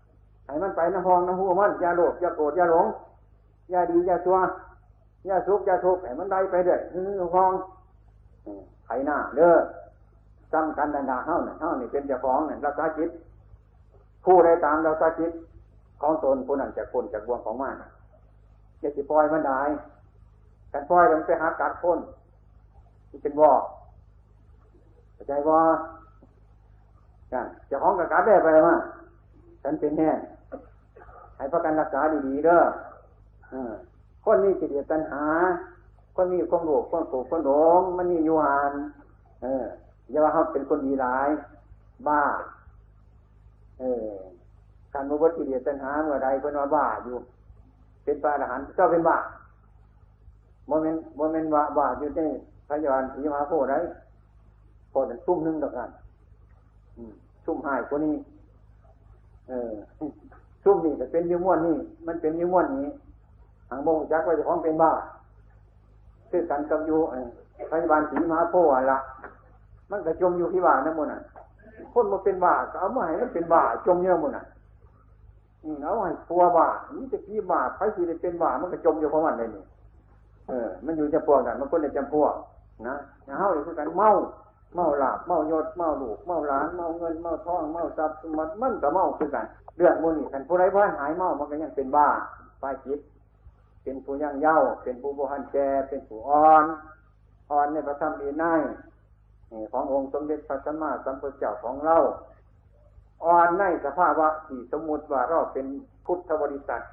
ให้มันไปน้ำพองน้ำหูมันอย่าโลภอย่าโกรธอย่าหลงอย่าดีอย่าชั่วอย่าสุขอย่าทุกข์ให้มันได้ไปเรื่อยคือพองไถหน้าเด้อจำกันดันดาเฮ้าเนี่ยเฮ้านี่เป็นเจ้าของเนี่ยรักษาจิตผู้ใดตามรักษาจิตของตนผู้นั้นจะพ้นจากบ่วงของมันอย่าสิปล่อยมันได้การปล่อยมันไปหากัดพ้นที่เป็นบ่อเข้าใจบ่กันเจ้าของกับกัดได้ไปมั้ยฉันเป็นแน่ให้ประกันรักษาดีๆเด้อคนมีกิเลสตัณหาคนมีความโลภความโกรธความหลงมันมีอยู่ห่างเอออย่าว่าเขาเป็นคนดีร้ายบ้าเออการมุขกิเลสตัณหาเมื่อใดเพิ่นว่าบ้าอยู่เป็นพระอรหันต์เจ้าเป็นบ้าบ่แม่นบ่แม่นว่าบ้าอยู่ในพยานสีมหาโพธิ์ได้พอเป็นซุ่มนึงดอกกันอืมซุ่มหายกว่านี้เออซุ่มนี่ก็เป็นอยู่ม่วนนี่มันเป็นอยู่ม่วนนี้ทางบ่ฮู้จักว่าเจ้าของเป็นบ้าคือกันกับอยู่พยาบาลสีมหาโพธิ์ล่ะมันก็จมอยู่ที่บ้านนั่นหมดน่ะคนบ่เป็นบ้าก็เอามาให้มันเป็นบ้าจมเยอะหมดน่ะอืมเอาให้กลัวบ้านี่จะพี่บ้าใครสิได้เป็นบ้ามันก็จมอยู่ของมันเลยนี่เออมันอยู่จำพวกกันมันคนละจำพวกนะเฮานี่คือกันเมาเมาลาภเมายศเมาลูกเมาหลานเมาเงินเมาทองเมาทรัพย์สมบัติมันก็เมาคือกันเรื่องพวกนี้คันผู้ใดบ่หายเมามันก็ยังเป็นบ้าฝ่ายจิตเป็นผู้ยังเย้าเป็นผู้บ่ทันแก่เป็นผู้อ่อนอ่อนในพระธรรมวินัยขององค์สมเด็จพระสัมมาสัมพุทธเจ้าของเราอ่อนในสภาวะที่สมมุติว่าเราเป็นพุทธบริษัท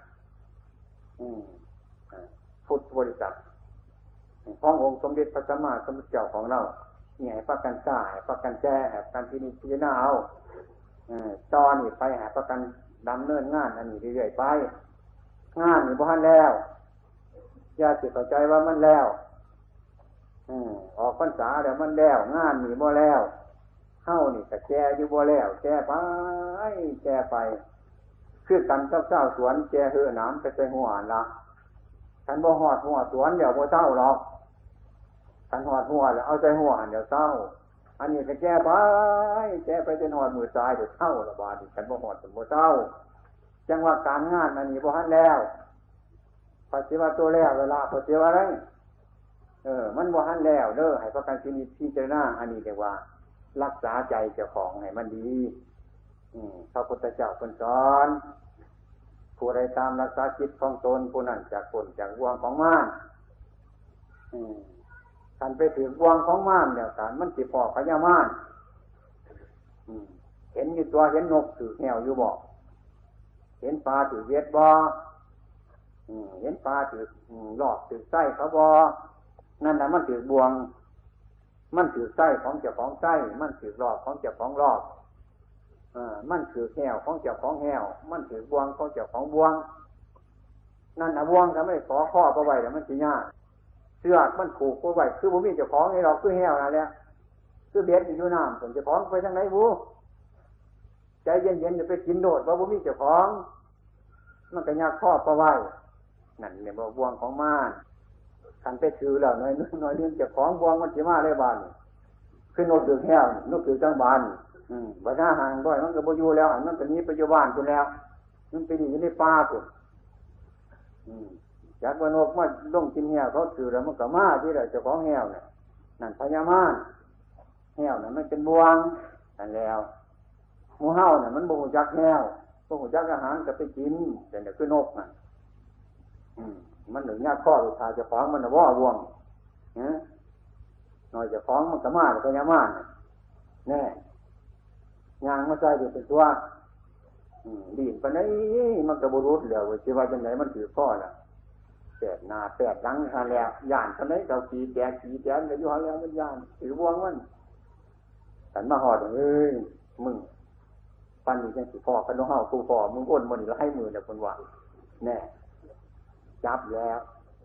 พุทธบริษัทขององค์สมเด็จพระสัมมาสัมพุทธเจ้าของเราเนี่ยให้ประกันกล้าให้ประกันแก้ให้ประกันพินิจพิจารณาเอาตอนนี้ไปให้ประกันดำเนินงานอันนี้เรื่อยๆไปงานนี่บ่ทันแล้วอย่าสิเข้าใจว่ามันแล้วออกพรรษาแล้วมันแล้วงานนี่บ่แล้วเฮานี่ก็แก่อยู่บ่แล้วแก่ไปแก่ไปคือกันกับเจ้าสวนแก่เหือน้ำไปใส่หัวละคันบ่ฮอดหัวสวนเดี๋ยวบ่เจ้าหรอกคันฮอดหัวแล้วเอาใจหัวเดี๋ยวเจ้าอันนี้ก็แก่ไปแก่ไปจนฮอดมือซ้ายเดี๋ยวเจ้าละบาดนี่คันบ่ฮอดจนบ่เจ้าจังว่าการงานอันนี้บ่ทันแล้วปฏิวัติตัวแล้วเวลาปฏิวัติอะไรเออมันบ่ทันแล้วเด้อให้ประกันพินิจพิจารณาอันนี้เรียกว่ารักษาใจเจ้าของให้มันดีอืมพระพุทธเจ้าเพิ่นสอนผู้ใดตามรักษาจิตของตนผู้นั้นจากพ้นจากบ่วงของมารอืมคันไปถึงบ่วงของมารแล้วกันมันสิพอพญามารอืมเห็นอยู่ตัวเห็นนกถือแหวอยู่บ่เห็นปลาถือเวทบ่อืมเห็นปลาถือหลอดถือไส้เขาบ่นั่นน่ะมันถือบ่วงมันถือไส้ของเจ้าของไส้มันถือหลอดของเจ้าของหลอดอ่ามันถือแหวของเจ้าของแหวมันถือบ่วงของเจ้าของบ่วงนั่นน่ะบ่วงถ้าไม่ขอข้อเอาไว้แล้วมันสิยากเชือกมันผูกเอาไว้คือบ่มีเจ้าของให้เราคือแหวนั่นแหละคือเบ็ดอยู่น้ำส่วนเจ้าของไปทางไหนบ่ใจเย็นๆอย่าไปกินโดดว่าบ่มีเจ้าของมันก็ยากข้อเอาไว้นั่นเนี่ยบ่บ่วงของมารคันไปถือแล้วน้อยน้อยเรื่องเจ้าของบ่วงมันสิมาได้บาดนี่คือนกถือแหวนกถือจังบานอืมบ่หน้าห่างด้วยมันก็บ่อยู่แล้วมันก็หนีไปอยู่บ้านพุ่นแล้วมันไปอยู่ในป่าพุ่นอืมจากว่านกมาลงกินแหวเขาถือแล้วมันก็มาที่ได้เจ้าของแหวน่ะนั่นพญามารแหวน่ะมันเป็นบ่วงนั่นแล้วหมู่เฮาน่ะมันบ่ฮู้จักแหวบ่ฮู้จักอาหารก็ไปกินแต่นี่คือนกน่ะอืมมันหนึ่งยากข้อลูกชายเจ้าของมันน่ะว่าวงฮะหน่อยเจ้าของมันก็มาแล้วก็ยามานแน่ยางมาใส่อยู่เป็นตัวอืมดินปานไหนมันก็บ่รู้แล้วว่าสิว่าจังได๋มันถือข้อน่ะแปดหน้าแปดหลังหั่นแหละย่านปานไหนก็ขี้แตกขี้แตนก็อยู่หั่นแล้วมันย่านถือวงมันกันมาฮอดเอ้ยมึงปานนี้จังสิพ่อกันเฮาผู้พ่อมึงอ้นมันหลายมือแล้วเพิ่นว่าแน่จับแล้ว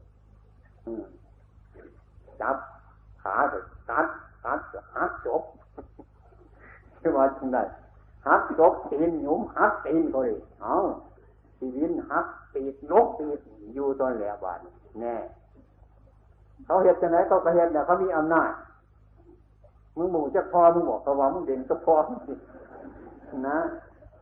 จับขาไปตัดตัดหักจบคือว่าจังได๋หักจบตีนหยุมหักตีนก็เลยเอ้าชีวิตหักปีกนกปีกอยู่ตอนแล้วบาดแน่เขาเฮ็ดจังได๋เขาก็เฮ็ดแล้วเขามีอำนาจมึงหมู่จักพอมึงบอกก็ว่ามึงเด่นก็พอนะ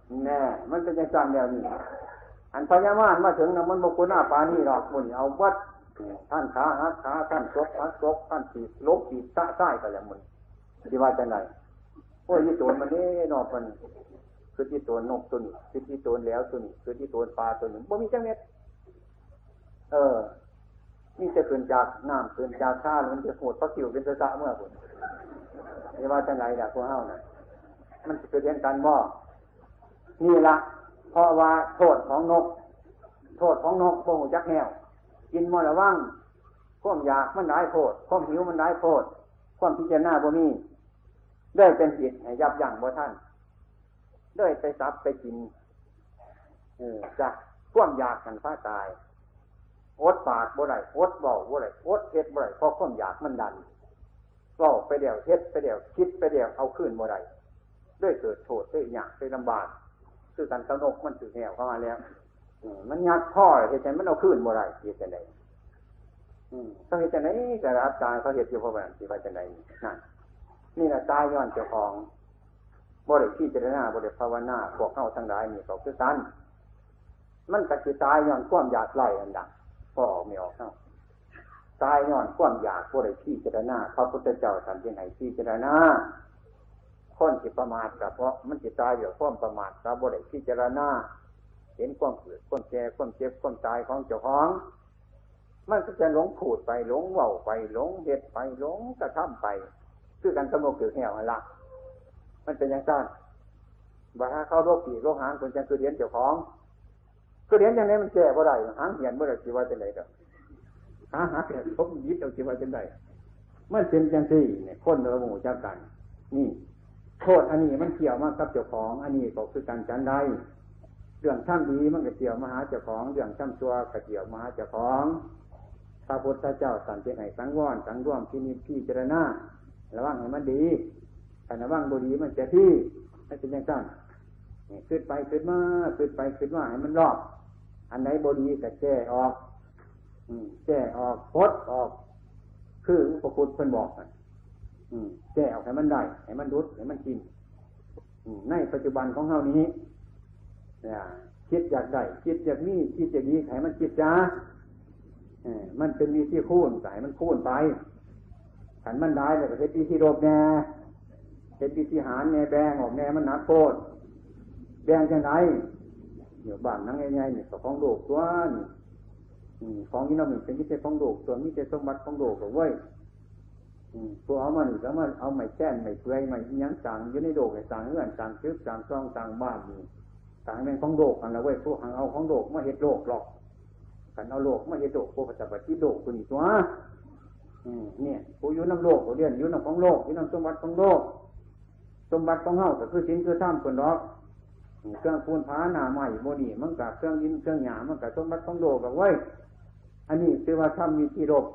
แน่มันเป็นจังซั่นแล้วนี่อันพญามารมาถึงน่ะมันบ่กุณาปานี่ดอกพุ่นเอาวัดท่านขาหักขาท่านศกหักศกท่านสิลบสิตะซ้ายก็อย่างมึงสิว่าจังได๋โอ้ยอีโตนมันนี่นอกมันคือที่โตนนกตัวนี้คือที่โตนแล้วตัวนี้คือที่โตนปลาตัวนี้บ่มีจังเม็ดเออมีแต่ขึ้นจากน้ำขึ้นจากชามันจะโหดพระสิวเป็นสะเมื่อพุ่นสิว่าจังได๋ล่ะพวกเฮาน่ะมันสิเป็นกันบ่นี่ล่ะเพราะว่าโทษของนกโทษของนกบ่ฮู้จักแนวกินบ่ระวังความอยากมันหลายโทษความหิวมันหลายโทษความพิจารณาบ่มีได้เป็นจิตให้ยับยั้งบ่ทันได้ไปสับไปกินเออจักความอยากกันฟ้าตายอดปากบ่ได้อดเว้าบ่ได้อดเฮ็ดบ่ได้เพราะความอยากมันดันเว้าไปเดี๋ยวเฮ็ดไปเดี๋ยวคิดไปเดี๋ยวเอาคืนบ่ได้ด้วยเกิดโทษด้วยยากด้วยลำบากคือกันตะนกมันถือแหวเข้ามาแล้วมันยัดพ่อเฮ็ดจังมันเอาคืนบ่ได้เฮ็ดจังได๋อืมเขาเฮ็ดจังได๋ก็รับตายเขาเฮ็ดอยู่เพราะว่าสิว่าจังได๋นั่นนี่น่ะตายย้อนเจ้าของบ่ได้พิจารณาบ่ได้ภาวนาพวกเฮาทั้งหลายนี่ก็คือกันมันก็สิตายย้อนความอยากไล่อันดังพอออกไม่ออกเฮาตายย้อนความอยากบ่ได้พิจารณาพระพุทธเจ้าท่านจึงให้พิจารณาคนที่ประมาทก็เพราะมันสิตายอยู่ความประมาทก็บ่ได้พิจารณาเห็นความเกิดความแก่ความเจ็บความตายของเจ้าของมันก็จะหลงพูดไปหลงเว้าไปหลงเฮ็ดไปหลงกระทำไปคือกันกำหนดเกิดแห่วหั่นล่ะมันเป็นอย่างนั้นบ่ถ้าเข้าโรคปีโรคหางคนจังคือเรียนเจ้าของคือเรียนจังได๋มันแก้บ่ได้หางเหียนบ่ได้สิว่าจังได๋ดอกหาหาแก้พบยิบเอาสิว่าจังได๋มันเป็นจังซี่เนี่ยคนเราหมู่จักกันนี่โทษอันนี้มันเกี่ยวมากับเจ้าของอันนี้ก็คือการจันใดเรื่องทำดีมันก็เกี่ยวมาหาเจ้าของเรื่องทำชั่วก็เกี่ยวมาหาเจ้าของพระพุทธเจ้าสั่งให้สังวรสังรวมพินิจพิจารณาระวังให้มันดีถ้าระวังบ่ดีมันจะที่ไม่เป็นอย่างนั้นนี่ขึ้นไปขึ้นมาขึ้นไปขึ้นมาให้มันรอบอันไหนบ่ดีก็แก้ออกอืมแก้ออกพดออกคือพระพุทธเพิ่นบอกกันอืมแก้ออกให้มันได้ให้มันรุดให้มันกินอืมในปัจจุบันของเฮานี้เนี่ยคิดอยากได้คิดอยากมีคิดอยากดีให้มันคิดจ้าเออมันเป็นวิธีคูณให้มันคูณไปขันมันได้แล้วก็เฮ็ดวิธีลบแน่เฮ็ดวิธีหารแน่แบ่งออกแน่มันหนักโทษแบ่งจังได๋เดี๋ยวบ้านนังใหญ่ๆนี่ก็ของโลกตัวนี่อืมของที่นำนี่เป็นวิธีของโลกตัวมีแต่สมบัติของโลกก็เว้ยอืมพวกเอามานี่ก็มาเอาไม้แก้นไม้เปื่อยไม้อิหยังต่างอยู่ในโลกให้ต่างเฮือนต่างตึกต่างซ่องต่างบ้านนี่ต่างเป็นของโลกกันแล้วเว้ยพวกหังเอาของโลกมาเฮ็ดโลกหรอกคันเอาโลกมาเฮ็ดโลกพวกปฏิบัติโลกตัวนี้ตัวอืมเนี่ยผู้อยู่นำโลกผู้เรียนอยู่นำของโลกอยู่นำสมบัติของโลกสมบัติของเฮาก็คือศีลคือธรรมเพิ่นดอกเครื่องปูนผาหน้าไม้บ่นี่มันก็เครื่องดินเครื่องหญ้ามันก็สมบัติของโลกก็ไว้อันนี้คือว่าธรรมมีที่โลก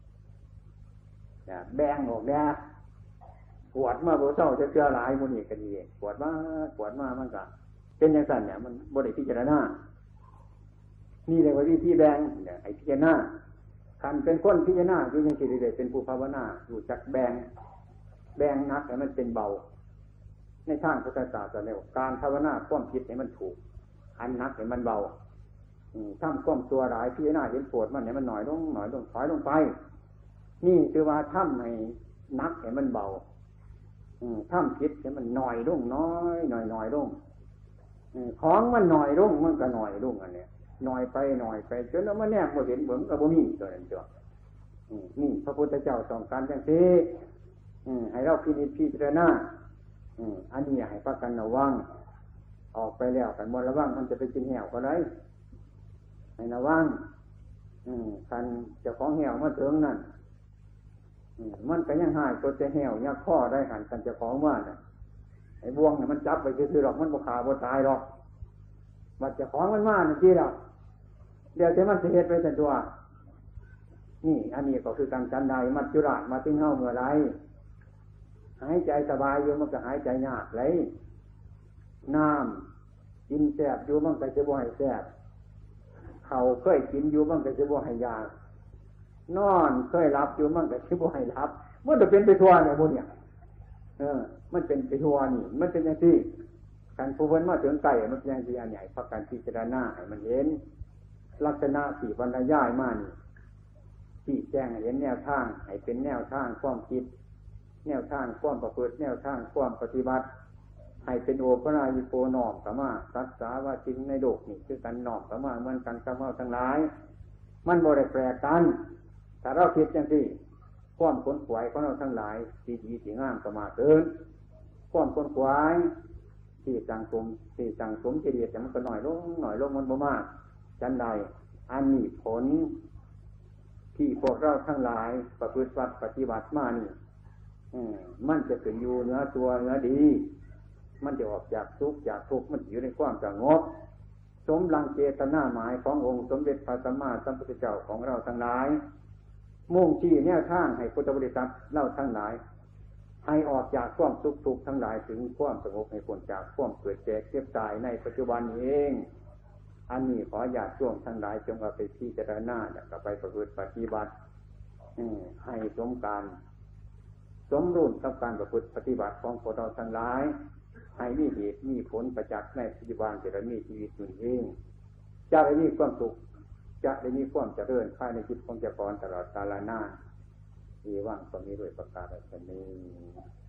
เนี่ยแบ่งออกแน่ปวดมาบ่เศร้าจะเชื่อหลายมื้อนี้ก็ดีปวดมาปวดมามันก็เป็นจังซั่นเนี่ยมันบ่ได้พิจารณานี่เรียกว่าวิธีแบ่งเนี่ยให้พิจารณาคันเป็นคนพิจารณาอยู่จังซี่ได้เป็นผู้ภาวนารู้จักแบ่งแบ่งหนักให้มันเป็นเบาในทางพุทธศาสนาการภาวนาความคิดให้มันถูกอันหนักให้มันเบาอืมทำความตัวร้ายพิจารณาเห็นโทษมันให้มันน้อยลงน้อยลงถอยลงไปนี่คือว่าทำให้หนักให้มันเบาอืมทำคิดให้มันน้อยลงน้อยน้อยน้อยลงอืมของมันน้อยลงมันก็น้อยลงอันเนี้ยน้อยไปน้อยไปจนมันแนบบ่เห็นเบิ่งก็บ่มีตัวนั้นจ้ะอืมนี่พระพุทธเจ้าต้องการจังซี่อืมให้เราพินิจพิจารณาอืมอันนี้ให้พากันระวังออกไปแล้วกันบ่ระวังมันจะไปกินแหวก็ได้ให้ระวังอืมคันเจ้าของแหวมาถึงนั่นอืมมันก็ยังหายตัวแต่แหวยักข้อได้หันกันเจ้าของว่าน่ะไอ้บ่วงน่ะมันจับไปซื่อๆหรอกมันบ่ฆ่าบ่ตายหรอกบัดเจ้าของมันมานั่นสิล่ะเดี๋ยวแต่มันสิเฮ็ดไปซั่นตัวนี่อันนี้ก็คือการจันไดมัจจุราชมาถึงเฮาเมื่อไรหายใจสบายอยู่มันก็หายใจยากเลยน้ำกินแซ่บอยู่มันก็สิบ่ให้แซ่บข้าวเคยกินอยู่มันก็สิบ่ให้ยากนอนเคยหลับอยู่มันก็สิบ่ให้หลับมันจะเป็นไปทั่วเนี่ยพวกเนี่ยเออมันเป็นไปทั่วนี่มันเป็นจังซี่การผู้เพิ่นมาถึงใกล้มันยังสิอันใหญ่เพราะการพิจารณาให้มันเห็นลักษณะที่บรรยายมานี่ที่แจ้งให้เห็นแนวทางให้เป็นแนวทางความคิดแนวทางความประพฤติแนวทางความปฏิบัติให้เป็นโอปนายิโกน้อมเข้ามาศึกษาว่าจริงในโลกนี่คือกันน้อมเข้ามาเหมือนกันกับเราทั้งหลายมันบ่ได้แปลกกันถ้าเราคิดจังซี่ความขนขวายของเราทั้งหลายที่ดีที่งามก็มาเกินความขนขวายที่สังสมที่สังสมกิเลสมันก็น้อยลงน้อยลงมันบ่มากจังใดอันนี้ผลที่พวกเราทั้งหลายประพฤติปฏิบัติมานี่มันจะขึ้นอยู่เหนือตัวเหนือดีมันจะออกจากทุกข์จากทุกข์มันอยู่ในความสงบสมลังเจตนาหมายขององค์สมเด็จพระสัมมาสัมพุทธเจ้าของเราทั้งหลายมุ่งชี้แนวทางให้พุทธบริษัทเราทั้งหลายให้ออกจากความทุกข์ทุกข์ทั้งหลายถึงความสงบให้พ้นจากความเกิดแก่เจ็บตายในปัจจุบันเองอันนี้ขอญาติโยมทั้งหลายจงเอาไปพิจารณาแล้วก็ไปประพฤติปฏิบัติให้สมการสมรุ่นกับการประพฤติปฏิบัติของพวกเราทั้งหลายให้มีเหตุมีผลประจักษ์ในปัจจุบันจะได้มีชีวิตอยู่เองจะได้มีความสุขจะได้มีความเจริญภายในจิตของเจ้าของตลอดกาลนานมีว่างก็มีด้วยประการฉะนี้